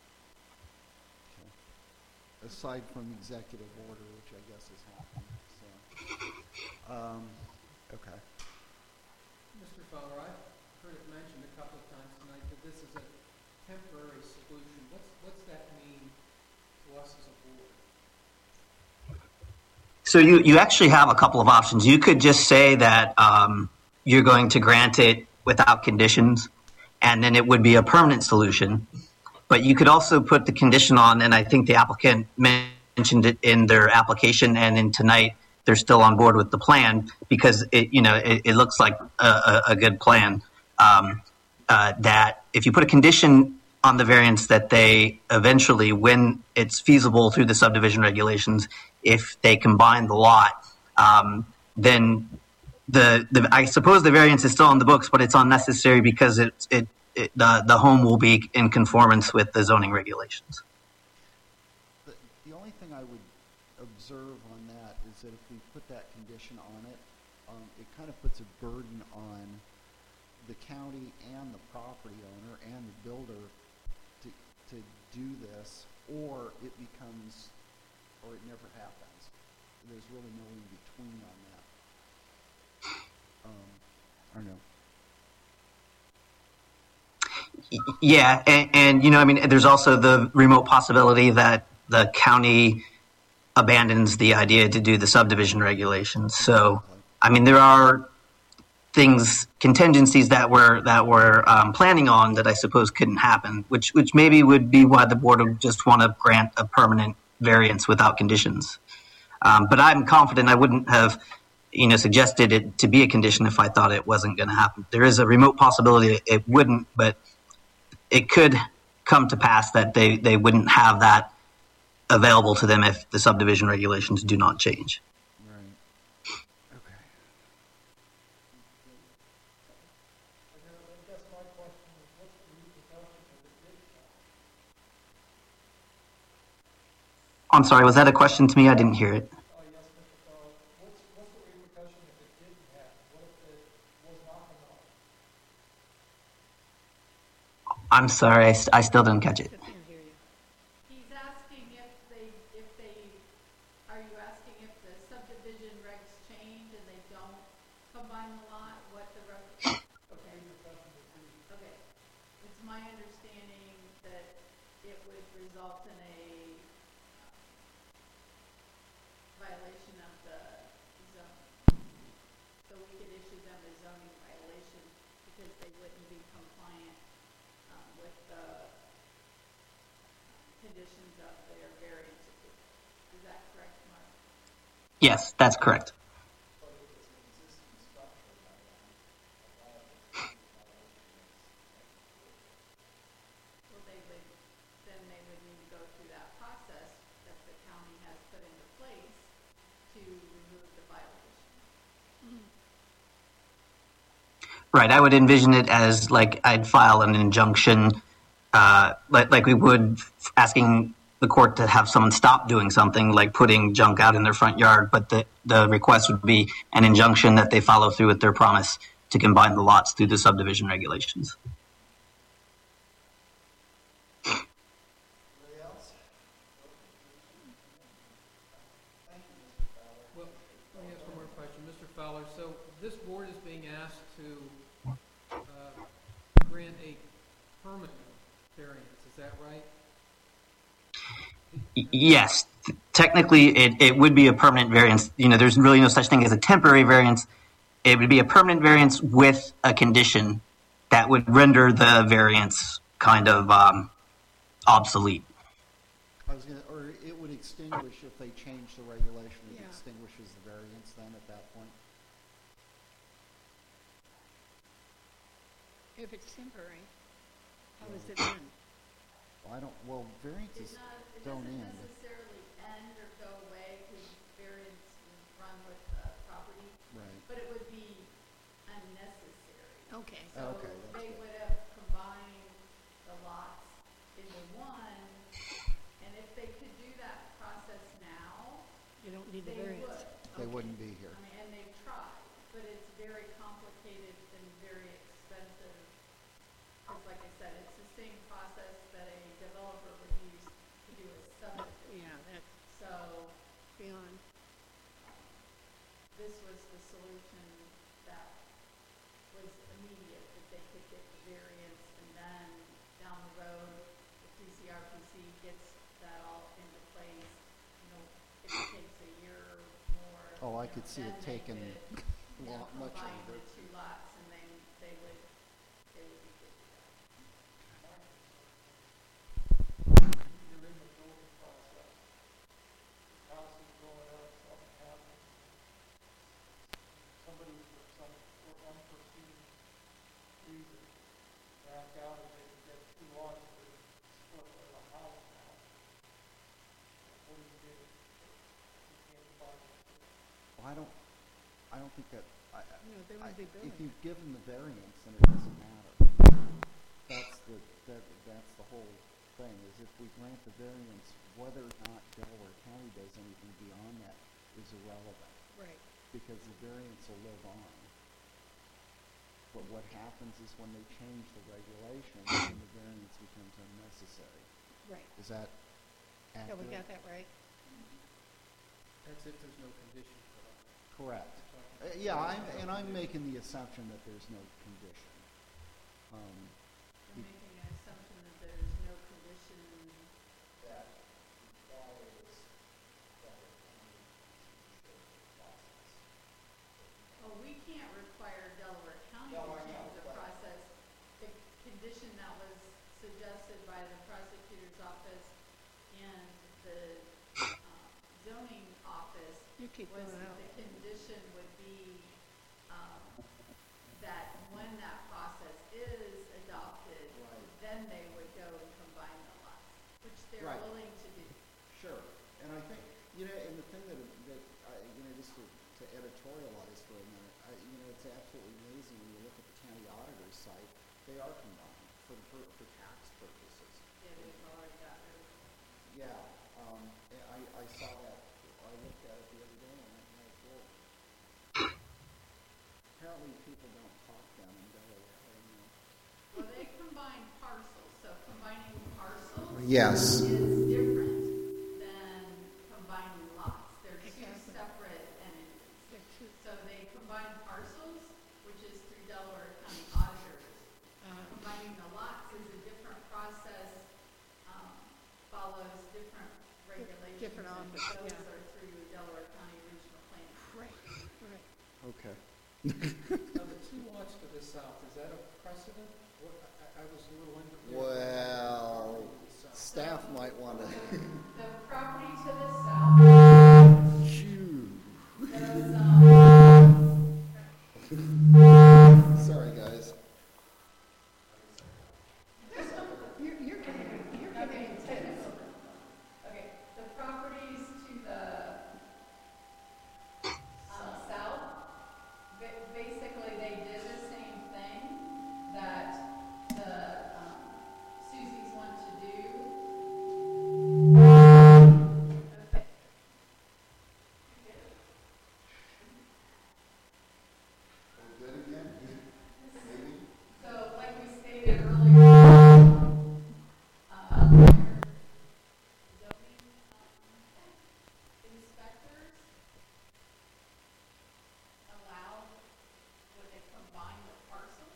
A: Aside from executive order, which I guess is happening. So, okay.
B: Mr. Fowler, I've heard it mentioned a couple of times tonight that this is a temporary solution. What's that mean to us as a board?
I: So you actually have a couple of options. You could just say that you're going to grant it without conditions, and then it would be a permanent solution. But you could also put the condition on, and I think the applicant mentioned it in their application, and in tonight they're still on board with the plan because it looks like a good plan. That if you put a condition on the variance that they eventually, when it's feasible through the subdivision regulations, if they combine the lot, then I suppose the variance is still on the books, but it's unnecessary because the home will be in conformance with the zoning regulations.
A: The only thing I would observe on that is that if we put that condition on it, it kind of puts a burden on the county and the property owner and the builder to do this, or it becomes, or it never happens. There's really no in between on that. I don't know.
I: Yeah, and there's also the remote possibility that the county abandons the idea to do the subdivision regulations. So, there are contingencies that we're planning on that I suppose couldn't happen, which maybe would be why the board would just want to grant a permanent variance without conditions. But I'm confident I wouldn't have, suggested it to be a condition if I thought it wasn't going to happen. There is a remote possibility it wouldn't, but it could come to pass that they wouldn't have that available to them if the subdivision regulations do not change.
A: Right. Okay.
I: I'm sorry, was that a question to me? I didn't hear it. I'm sorry, I still didn't catch it.
C: He's asking are you asking if the subdivision regs change and they don't combine the lot, what the okay. It's my understanding that it would result in a violation of the zone. So we could issue them a zoning violation because they wouldn't be compliant with the conditions of their variance approval. Is that correct, Mark?
I: Yes, that's correct.
C: Well, they would need to go through that process that the county has put into place to remove the violation.
I: Right, I would envision it as like I'd file an injunction, like we would asking the court to have someone stop doing something, like putting junk out in their front yard, but the request would be an injunction that they follow through with their promise to combine the lots through the subdivision regulations.
B: Well, let me ask one more question. Mr. Fowler, so this board is being asked to grant a permanent variance, is that right?
I: Yes, technically it would be a permanent variance. There's really no such thing as a temporary variance. It would be a permanent variance with a condition that would render the variance kind of obsolete.
A: Or it would extinguish if they change the regulation. It
F: Yeah.
A: extinguishes the variance then at that point.
F: If it's temporary, how is it done?
A: Well, variances
C: It
A: don't
C: doesn't
A: end.
C: necessarily end or go away because variance will run with the property,
A: Right.
C: but it would be unnecessary.
F: Okay.
C: So
A: Okay, that's
C: they
A: good.
C: would have combined the lots into one, and if they could do that process now,
F: You don't need the
C: they
F: variance.
C: would.
A: They
F: Okay.
A: wouldn't be here.
C: And they've tried, but it's very complicated and very expensive. Because like I said, it's the same process that a developer would use to do a subdivision.
F: Yeah, that's
C: So
F: beyond.
C: this was the solution that was immediate, that they could get the variance, and then down the road, the TCRPC gets that all into place. If it takes a year or more.
A: Oh, I could see
C: then
A: it
C: they
A: taking
C: could,
A: much
C: combine
A: longer.
C: the two lots, and they would be good to go.
A: I don't think that,
F: No, they wouldn't be
A: if
F: building
A: you've
F: it.
A: given the variance, then it doesn't matter. That's the whole thing, is if we grant the variance, whether or not Delaware County does anything beyond that is irrelevant,
F: Right,
A: because the variance will live on. But what happens is when they change the regulations, then the variance becomes unnecessary.
F: right.
A: Is that
F: Yeah,
A: accurate?
F: we got that right.
B: That's if there's no condition for that.
A: Correct. Yeah, I'm making the assumption that there's no condition.
C: You're making an assumption that there's no condition.
A: That requires Delaware County to process.
C: Well, we can't require Delaware County
A: No,
C: to
A: I know,
C: change the
A: but-
C: process. The condition that was suggested by the prosecutor's office and the zoning office
F: You keep
C: was
F: going
C: that
F: out.
C: the condition would be, that when that process is adopted,
A: Right.
C: then they would go and combine the lots, which they're
A: Right.
C: willing to do.
A: Sure, and I think, and the thing that just to editorialize for a minute, it's absolutely amazing when you look at the county auditor's site, they are combined for tax purposes.
C: Yeah, they've already got rid of it.
A: Yeah, I saw that, I looked at it the other day and I went, well, apparently people don't talk down in Delaware, I don't know.
C: Well, they combine parcels, so combining parcels
A: Yes.
C: is different than combining lots. They're two
F: Exactly.
C: separate entities.
F: They're two.
C: So they combine parcels, which is through Delaware County auditors. Combining the lots is a different process, follows different regulations.
F: Different
C: and
F: office,
C: those
F: yeah.
C: are through Delaware County Regional Planning.
F: Right, right.
A: Okay.
B: Now, the two lots to the south, is that a precedent? I was a little unclear.
A: Well,
B: To the south.
A: staff might want to.
C: The property to the south, those,
A: Sorry, guys.
F: You're getting intense.
C: okay, the properties to the south, basically they did the same thing that the Susie's want to do. Okay.
A: Good again? Maybe?
C: So, like we stated earlier, zoning inspectors allow when they combine the parcels.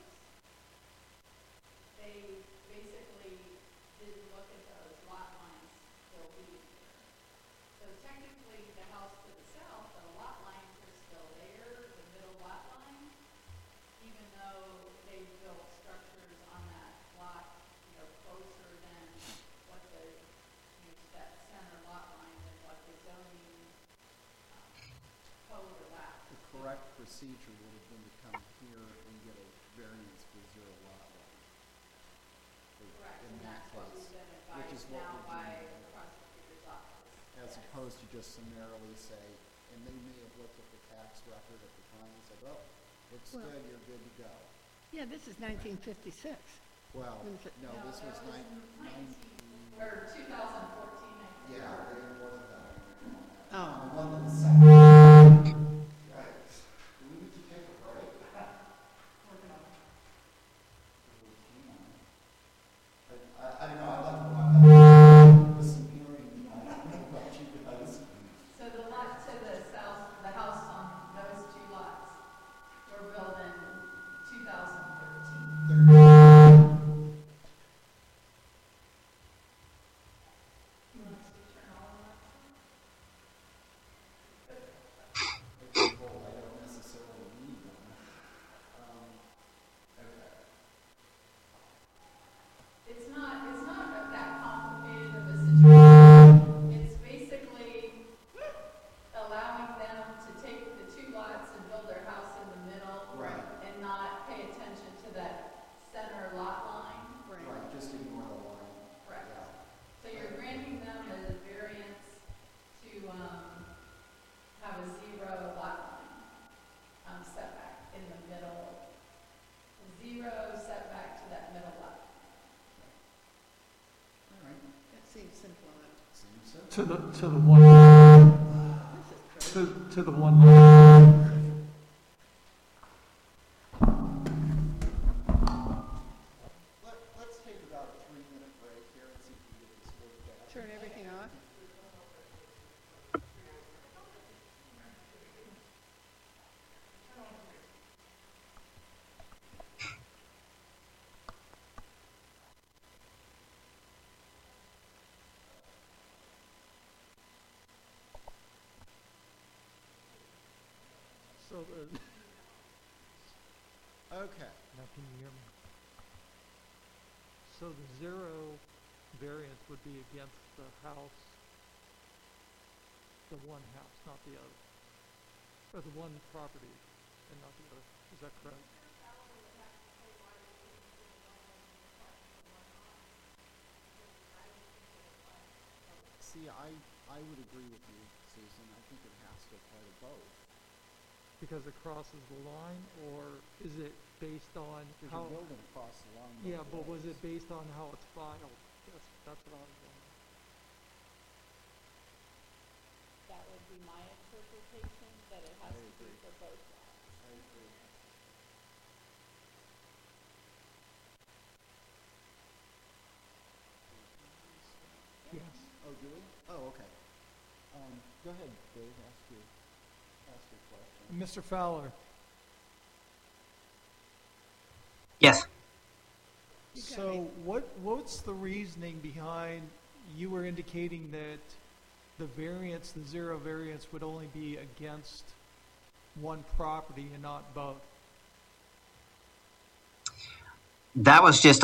C: They basically didn't look at those lot lines still being there. So technically, the house to the south, the lot lines are still there, the middle lot line, even though they built structures on that lot, closer than what the, that center lot line than what the zoning code allows.
A: The correct procedure would have been to come here and get a variance for zero lot line.
C: Correct,
A: In
C: and
A: that
C: that's what
A: case,
C: we've been
A: which is
C: advised
A: what
C: now
A: we're
C: by
A: doing.
C: the prosecutor's office.
A: As
C: Yes.
A: opposed to just summarily say, and they may have looked at the tax record at the time and said, oh, looks
F: Well-
A: good, you're good to go.
F: Yeah, this is 1956.
A: Well,
F: When is it?
A: no, this was
C: that
A: nine,
C: Or 2014, I think.
A: yeah, they awarded that.
F: Oh.
A: The one to the south. Right. Do we need to take a break? I don't know, I'd like to listen here and I don't know about you guys.
C: So the lot to the south, the house on those two lots were built in 2013. You want us to turn all of that?
J: to the one, to the one.
A: Let's take about a 3-minute break here and see if we get this worked out.
F: Turn everything off.
J: So
A: Okay.
J: now can you hear me? So the zero variance would be against the house, the one house, not the other, or the one property and not the other. Is that correct?
A: See, I would agree with you, Susan. I think it has to apply to both.
J: Because it crosses the line, or is it based on
A: There's
J: how?
A: a building across the line.
J: Yeah,
A: both
J: but was
A: ways.
J: it based on how it's filed? That's what I was wondering.
C: That would be my interpretation, that it has to be for both lots.
A: I agree.
J: Yes.
A: Oh, do we? Oh, okay. Go ahead, Dave. Ask your question.
J: Mr. Fowler,
I: Yes.
J: so what's the reasoning behind you were indicating that the variance, the zero variance, would only be against one property and not both?
I: That was just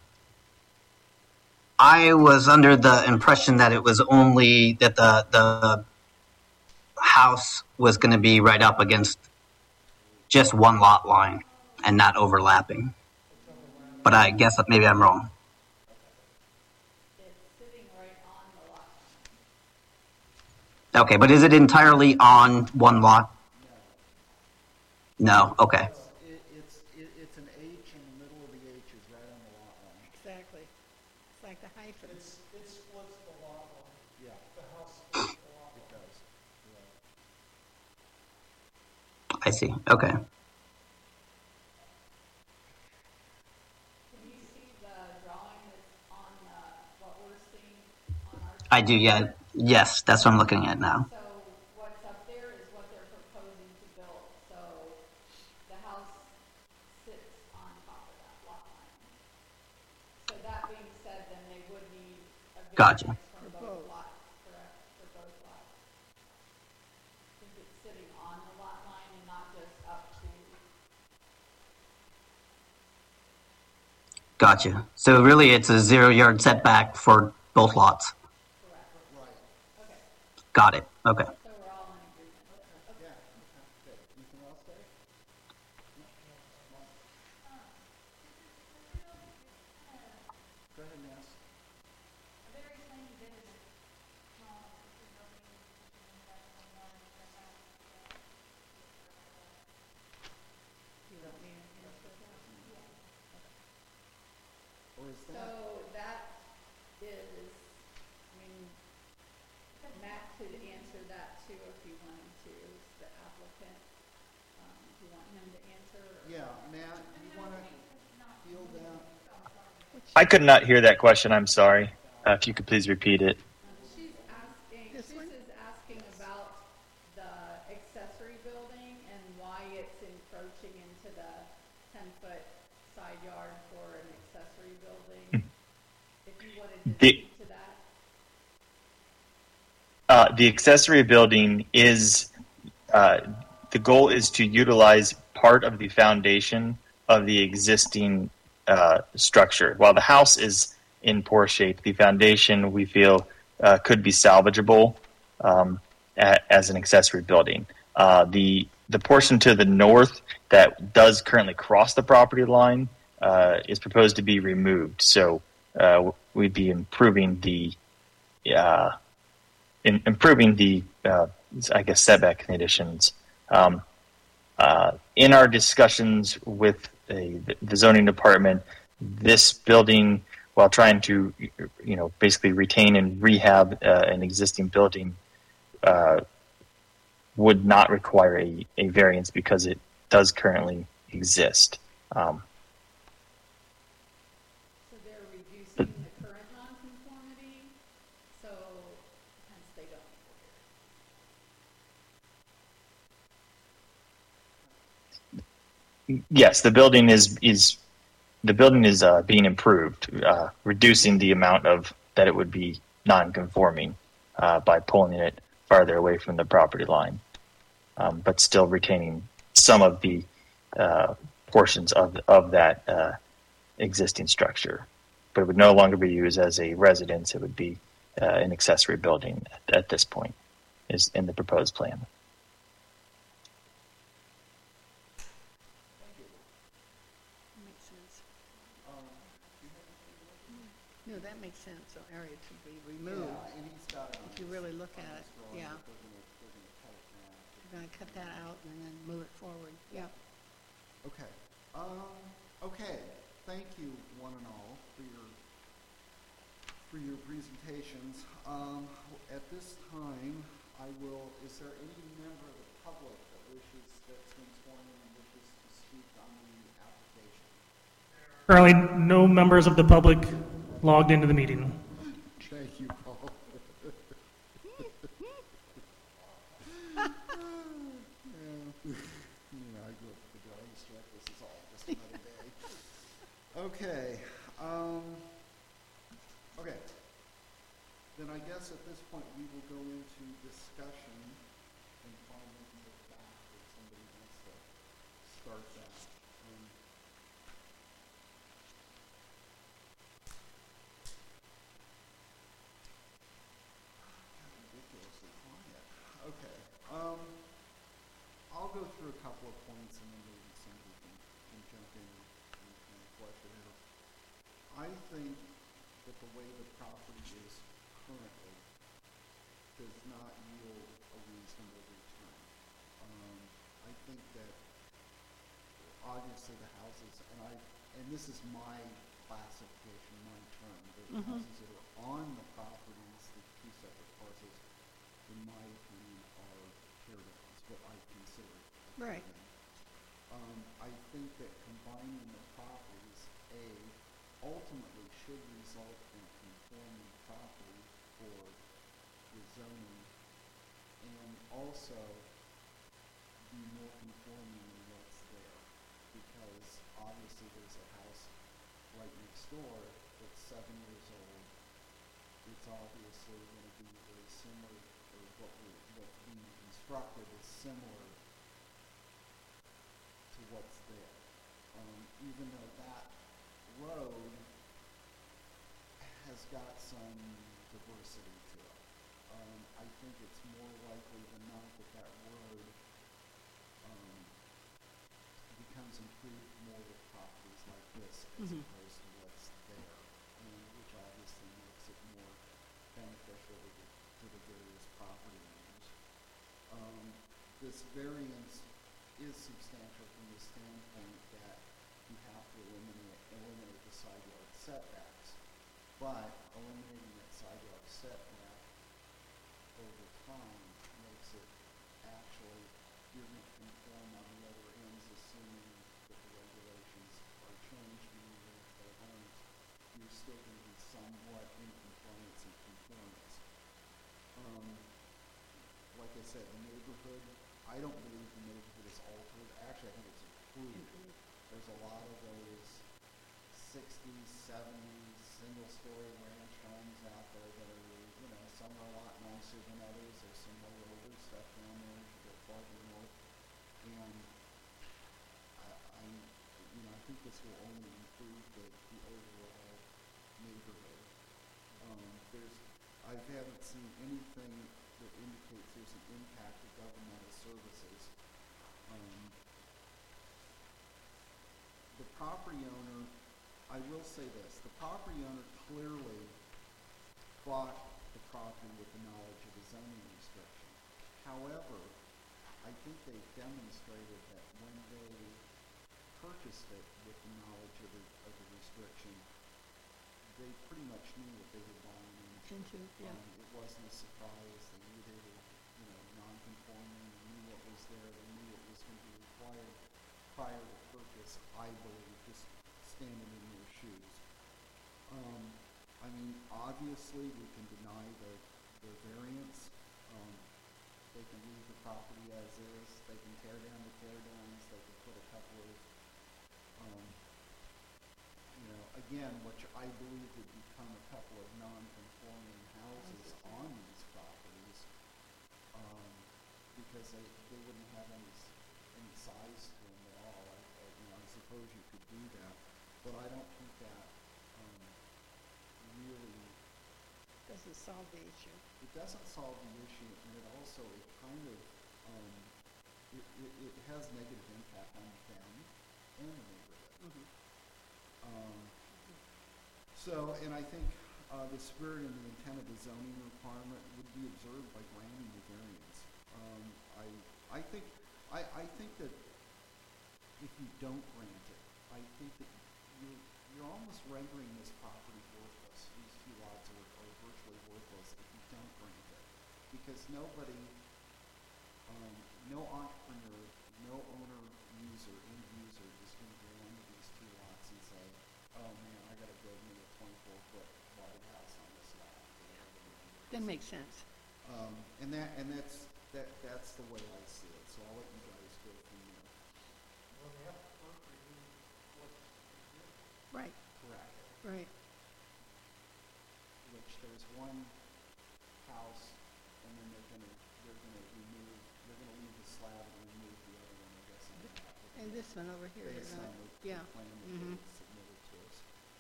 I: I was under the impression that it was only that the house was going to be right up against just one lot line and not overlapping. But I guess that maybe I'm wrong.
C: It's sitting right on the lot line.
I: Okay, but is it entirely on one lot? No. Okay.
A: It's an H, and the middle of the H is right on the lot line.
F: Exactly. It's like the hyphen.
J: It splits the lot line.
A: Yeah,
J: The house splits the lot
A: it
J: line.
A: does.
I: I see. Okay.
C: Can you see the drawing that's on, what we're seeing on our?
I: I do. Yeah. Yes, that's what I'm looking at now.
C: So what's up there is what they're proposing to build, so the house sits on top of that lot line. So that being said, then they would need a
I: Gotcha.
C: variance from
F: For
C: both
F: both.
C: lots, correct, for both lots? Since it's sitting on the lot line and not just up to,
I: Gotcha. So really, it's a 0-yard setback for both lots.
C: correct?
A: Right.
C: Okay,
I: Got it. Okay.
C: so we're all in agreement there. Okay.
A: Yeah, okay, good. Anything else, Dave? Go ahead and ask.
E: A very tiny bit of it, small, assisted living, and that's the one that's out.
C: You want me to answer that?
A: Or is
C: So
A: that,
C: that is, I mean, Matt could answer that too if he wanted to, is the applicant. Do you want him to answer? or-
A: yeah, Matt, you want to field that?
H: I could not hear that question. I'm sorry. If you could please repeat it.
C: She's asking,
F: This
C: Chris
F: one?
C: is asking about the accessory building and why it's encroaching into the 10-foot side yard for an accessory building. If you wanted to
H: The-
C: speak to that.
H: The accessory building is, the goal is to utilize part of the foundation of the existing structure. While the house is in poor shape, the foundation we feel could be salvageable as an accessory building. The portion to the north that does currently cross the property line is proposed to be removed. So we'd be improving the I guess setback conditions. In our discussions with the zoning department, this building, while trying to, basically retain and rehab an existing building, would not require a variance because it does currently exist.
C: So they're reducing the current nonconformity, so hence they don't need a variance.
H: Yes, the building is being improved, reducing the amount of that it would be non-conforming by pulling it farther away from the property line, but still retaining some of the portions of that existing structure. But it would no longer be used as a residence; it would be an accessory building at this point, is in the proposed plan.
F: Makes sense. No, that makes sense, so area to be removed.
A: Yeah, and he's got it on
F: If you
A: his-
F: really look
A: on
F: at
A: his
F: it,
A: drawing,
F: yeah.
A: they're gonna cut it now.
F: You're gonna cut that out and then move it forward, yeah.
A: Okay. Okay. Thank you, one and all, for your presentations. At this time, is there any member of the public that's been sworn in and wishes to speak on the application?
G: Currently, no members of the public logged into the meeting.
A: Thank you, Paul. I grew up with the drawing strip. This is all just another day. Okay. Okay. Then I guess at this point we will go into discussion and finally move back if somebody wants to start that. Ridiculously quiet. Okay. I'll go through a couple of points and then maybe somebody can jump in and flesh it out. I think that the way the property is currently does not yield a reasonable return. I think that obviously the houses, and this is my classification, my term, the houses that are on the properties, the two separate parcels, in my opinion, are tear downs, what I consider.
F: Right.
A: I think that combining the properties, ultimately should result in conforming property for the zoning, and also be more conforming than what's there, because obviously there's a house right next door that's 7 years old. It's obviously going to be very similar, or what's being constructed is similar to what's there. Even though that road has got some diversity to it. I think it's more likely than not that road becomes improved more with properties like this as opposed to what's there, which obviously makes it more beneficial to the various property owners. This variance is substantial from the standpoint that you have to eliminate the side yard setbacks, but eliminating that side yard setback over time makes it actually, you're going to conform on the other ends, assuming that the regulations are changed and they're homes, you're still going to be somewhat in compliance and conformance. Like I said, the neighborhood, I don't believe the neighborhood is altered. Actually, I think it's improved. There's a lot of those 60s, 70s, single-story ranch homes out there that are, some are a lot nicer than others. There's some more older stuff down there as you go farther north. And I think this will only improve the overall neighborhood. I haven't seen anything that indicates there's an impact to governmental services. The property owner, I will say this, the property owner clearly bought the property with the knowledge of the zoning restriction. However, I think they've demonstrated that when they purchased it with the knowledge of the restriction, they knew what they were buying into.
F: Yeah.
A: It wasn't a surprise. They knew they were, non-conforming. They knew what was there. They knew what was going to be required prior to purchase, I believe, just standing in their shoes. Obviously, we can deny the variance. They can leave the property as is. They can tear down the tear downs. They can put a couple of, again, which I believe would become a couple of non-conforming houses on these properties, because they wouldn't have any size to them at all. I suppose you could do that, but I don't think that really
F: Doesn't solve the issue.
A: it doesn't solve the issue, and it also, it kind of, it has negative impact on the family and the neighborhood. So, and I think the spirit and the intent of the zoning requirement would be observed by granting the variance. I think that if you don't grant it, I think that you're almost rendering this property worthless. These two lots are virtually worthless if you don't grant it, because nobody, no entrepreneur, no owner, user, end user is going to go into these two lots and say, "Oh man, I got to build me a 24-foot wide house on this lot."
F: That makes sense.
A: That's the way I see it. So I'll let you guys go from there.
F: Right,
A: Correct.
F: right.
A: Which there's one house, and then they're gonna leave the slab and remove the other one, I guess.
F: And this one over here,
A: Based on the
F: yeah.
A: plan that
F: Mhm.
A: they submitted to us.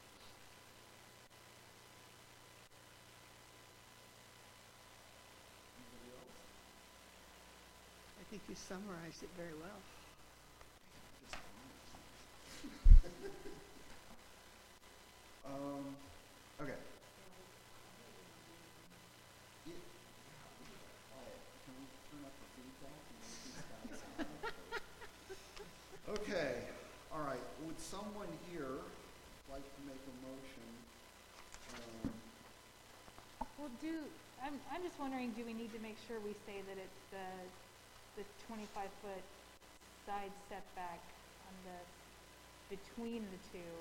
A: Anybody else?
F: I think you summarized it very well.
A: Okay. Can we turn up the feedback and make these guys out? Okay, all right. Would someone here like to make a motion?
E: I'm just wondering, do we need to make sure we say that it's the 25-foot side setback on between the two?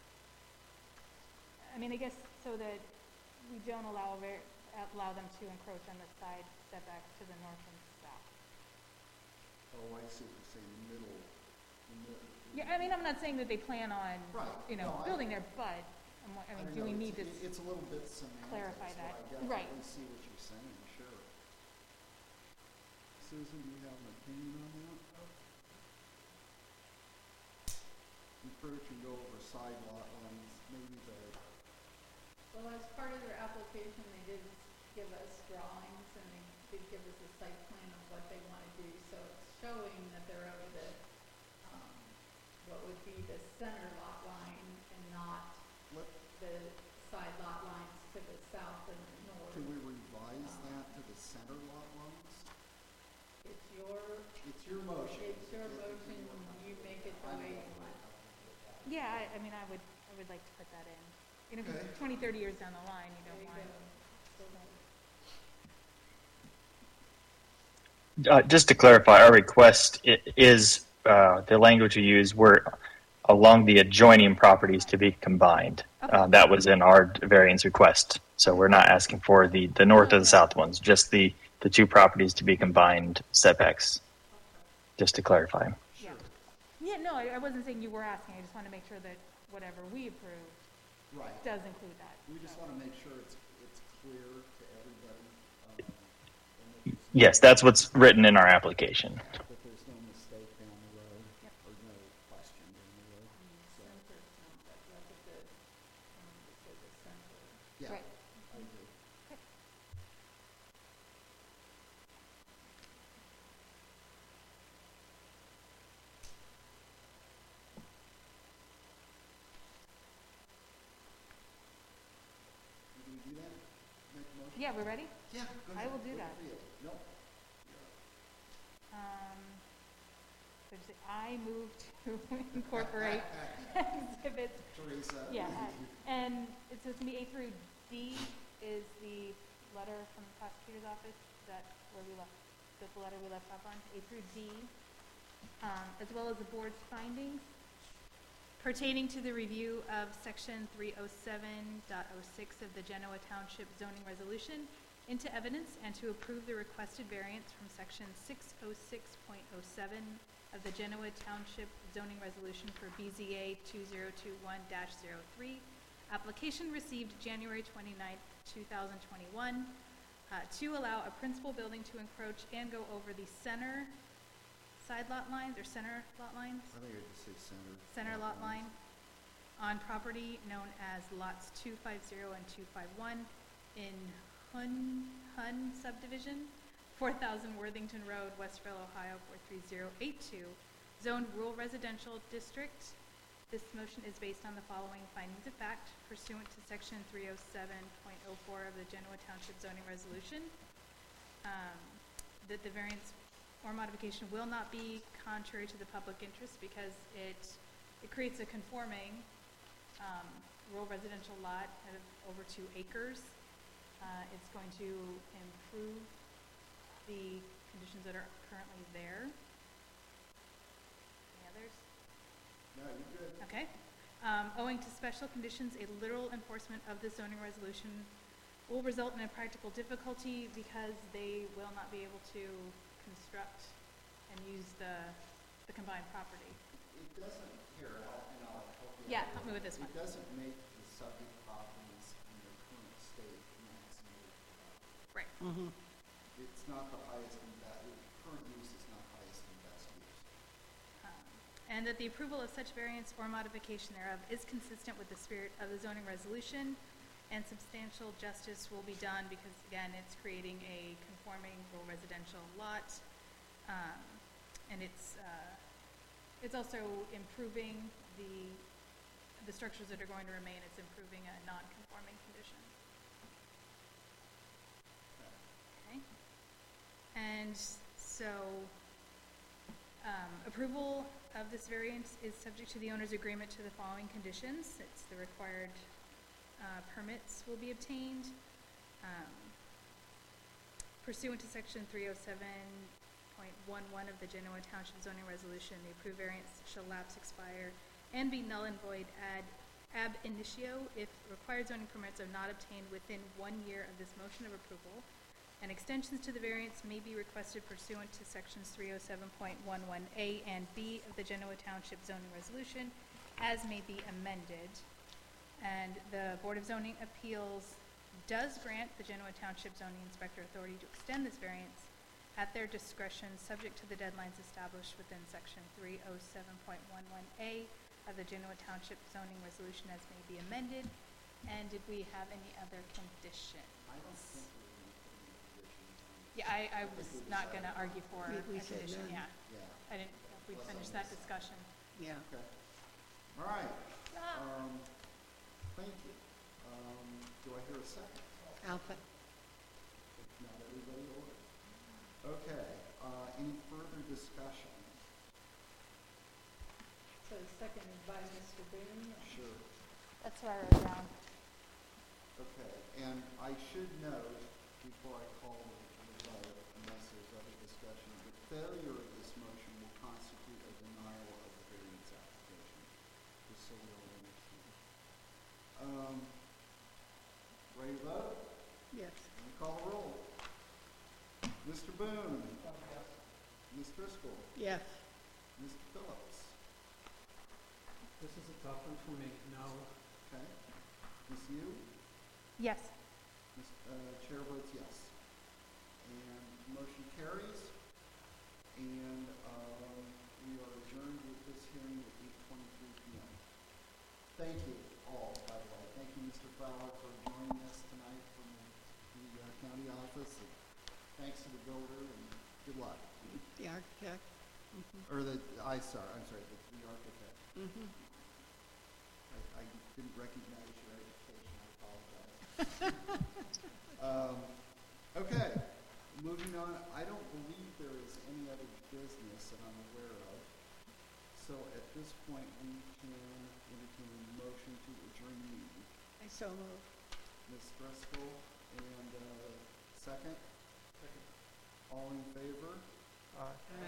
E: I guess so that we don't allow them to encroach on the side setbacks to the north and south.
A: Oh, I see what you're saying, the middle.
E: Yeah, I'm not saying that they plan on,
A: Right.
E: building there, but, do we need to
A: It's a little bit semantic.
E: clarify
A: so
E: that?
A: I
E: Right.
A: definitely see what you're saying, sure. Susan, do you have an opinion on that? Encroach and go over side lot lines, maybe
C: Well, as part of their application, they did give us drawings, and they did give us a site plan of what they want to do, so it's showing that they're over what would be the center lot line and not the side lot lines to the south and the north.
A: Can we revise that to the center lot lines?
C: It's your
A: motion.
C: It's your motion, you make it the way you want.
E: Yeah, I would like to put that in. If
A: Okay.
E: it's 20, 30 years down the line, you
C: There
E: don't
C: you
E: want.
C: go.
H: Just to clarify, our request is the language we use were along the adjoining properties to be combined.
E: Okay.
H: That was in our variance request. So we're not asking for the north or the south ones, just the two properties to be combined setbacks, just to clarify.
E: Yeah. Yeah, no, I wasn't saying you were asking. I just want to make sure that whatever we approve
A: Right.
E: does include that.
A: We just want to make sure it's clear to everybody. And that
H: Yes, that's what's written in our application.
A: there's no mistake down the road, or no question down the road. So,
C: Center sounds like a good, say the center.
A: yeah,
E: Right.
A: I agree. Did we do that? Make a motion?
E: Yeah, we're ready?
A: Yeah, go
E: I
A: ahead.
E: will do
A: Wait
E: that.
A: for you. No.
E: So just say, I move to incorporate exhibits.
A: Teresa?
E: Yeah, and it's going to be A through D is the letter from the prosecutor's office. Is that where we left, that's the letter we left off on? A through D, as well as the board's findings pertaining to the review of section 307.06 of the Genoa Township zoning resolution into evidence and to approve the requested variance from section 606.07 of the Genoa Township zoning resolution for BZA 2021-03, application received January 29th, 2021, to allow a principal building to encroach and go over the center side lot lines or center lot lines?
A: I think I'd just say center.
E: Center lot line on property known as lots 250 and 251 in Hun subdivision, 4000 Worthington Road, Westville, Ohio 43082, zoned rural residential district. This motion is based on the following findings of fact pursuant to section 307.04 of the Genoa Township zoning resolution, that the variance or modification will not be contrary to the public interest because it creates a conforming rural residential lot of over 2 acres. It's going to improve the conditions that are currently there. Any others?
A: No, you're good.
E: Okay. Owing to special conditions, a literal enforcement of the zoning resolution will result in a practical difficulty because they will not be able to construct and use the combined property.
A: It doesn't, here, I'll help you.
E: Yeah,
A: out.
E: help me with this one.
A: It doesn't make the subject properties in their current state maximum.
E: Right.
A: It's not the highest and best, current use is not highest and best use.
E: And that the approval of such variance or modification thereof is consistent with the spirit of the zoning resolution, and substantial justice will be done because, again, it's creating a conforming rural residential lot, and it's also improving the structures that are going to remain. It's improving a non-conforming condition. Okay. And so, approval of this variance is subject to the owner's agreement to the following conditions. It's the required permits will be obtained. Pursuant to section 307.11 of the Genoa Township zoning resolution, the approved variance shall lapse, expire, and be null and void ab initio if required zoning permits are not obtained within 1 year of this motion of approval. And extensions to the variance may be requested pursuant to sections 307.11A and B of the Genoa Township zoning resolution, as may be amended. And the Board of Zoning Appeals does grant the Genoa Township zoning inspector authority to extend this variance at their discretion, subject to the deadlines established within section 307.11A of the Genoa Township zoning resolution, as may be amended. And did we have any other conditions?
A: I don't think we're going to put any conditions on.
E: Yeah, I was not going to argue for
F: We
E: a
F: said
E: condition,
F: none.
E: yeah.
A: Yeah,
E: I didn't, we finished that discussion.
F: Yeah.
A: okay. All right.
E: Ah.
A: Thank you. Do I hear a second?
F: Alpha.
A: If not everybody ordered. Okay, any further discussion?
C: So seconded by Mr. Boone.
A: Sure.
E: That's what I wrote down.
A: Okay, and I should note, before I call the vote, unless there's other discussion, the failure of this motion will constitute a denial of the variance application, just so we all understand. Ready to vote?
F: Yes.
A: Let me call the roll. Mr. Boone? Ms. Driscoll?
F: Yes.
A: Mr. Phillips?
B: This is a tough one for me. No.
A: Okay. Ms. Yu?
E: Yes.
A: Chair votes yes. And motion carries. And we are adjourned with this hearing at 8:23 p.m. Thank you all, by the way. Thank you, Mr. Fowler, for joining us tonight from the county office. And thanks to the builder, and good luck.
F: The architect.
A: Or the architect.
F: Mm-hmm.
A: I didn't recognize your education. I apologize. Okay, moving on. I don't believe there is any other business that I'm aware of. this point, we can entertain a motion to adjourn the meeting.
F: I so move.
A: Ms. Driscoll, and second? All in favor?
J: Aye.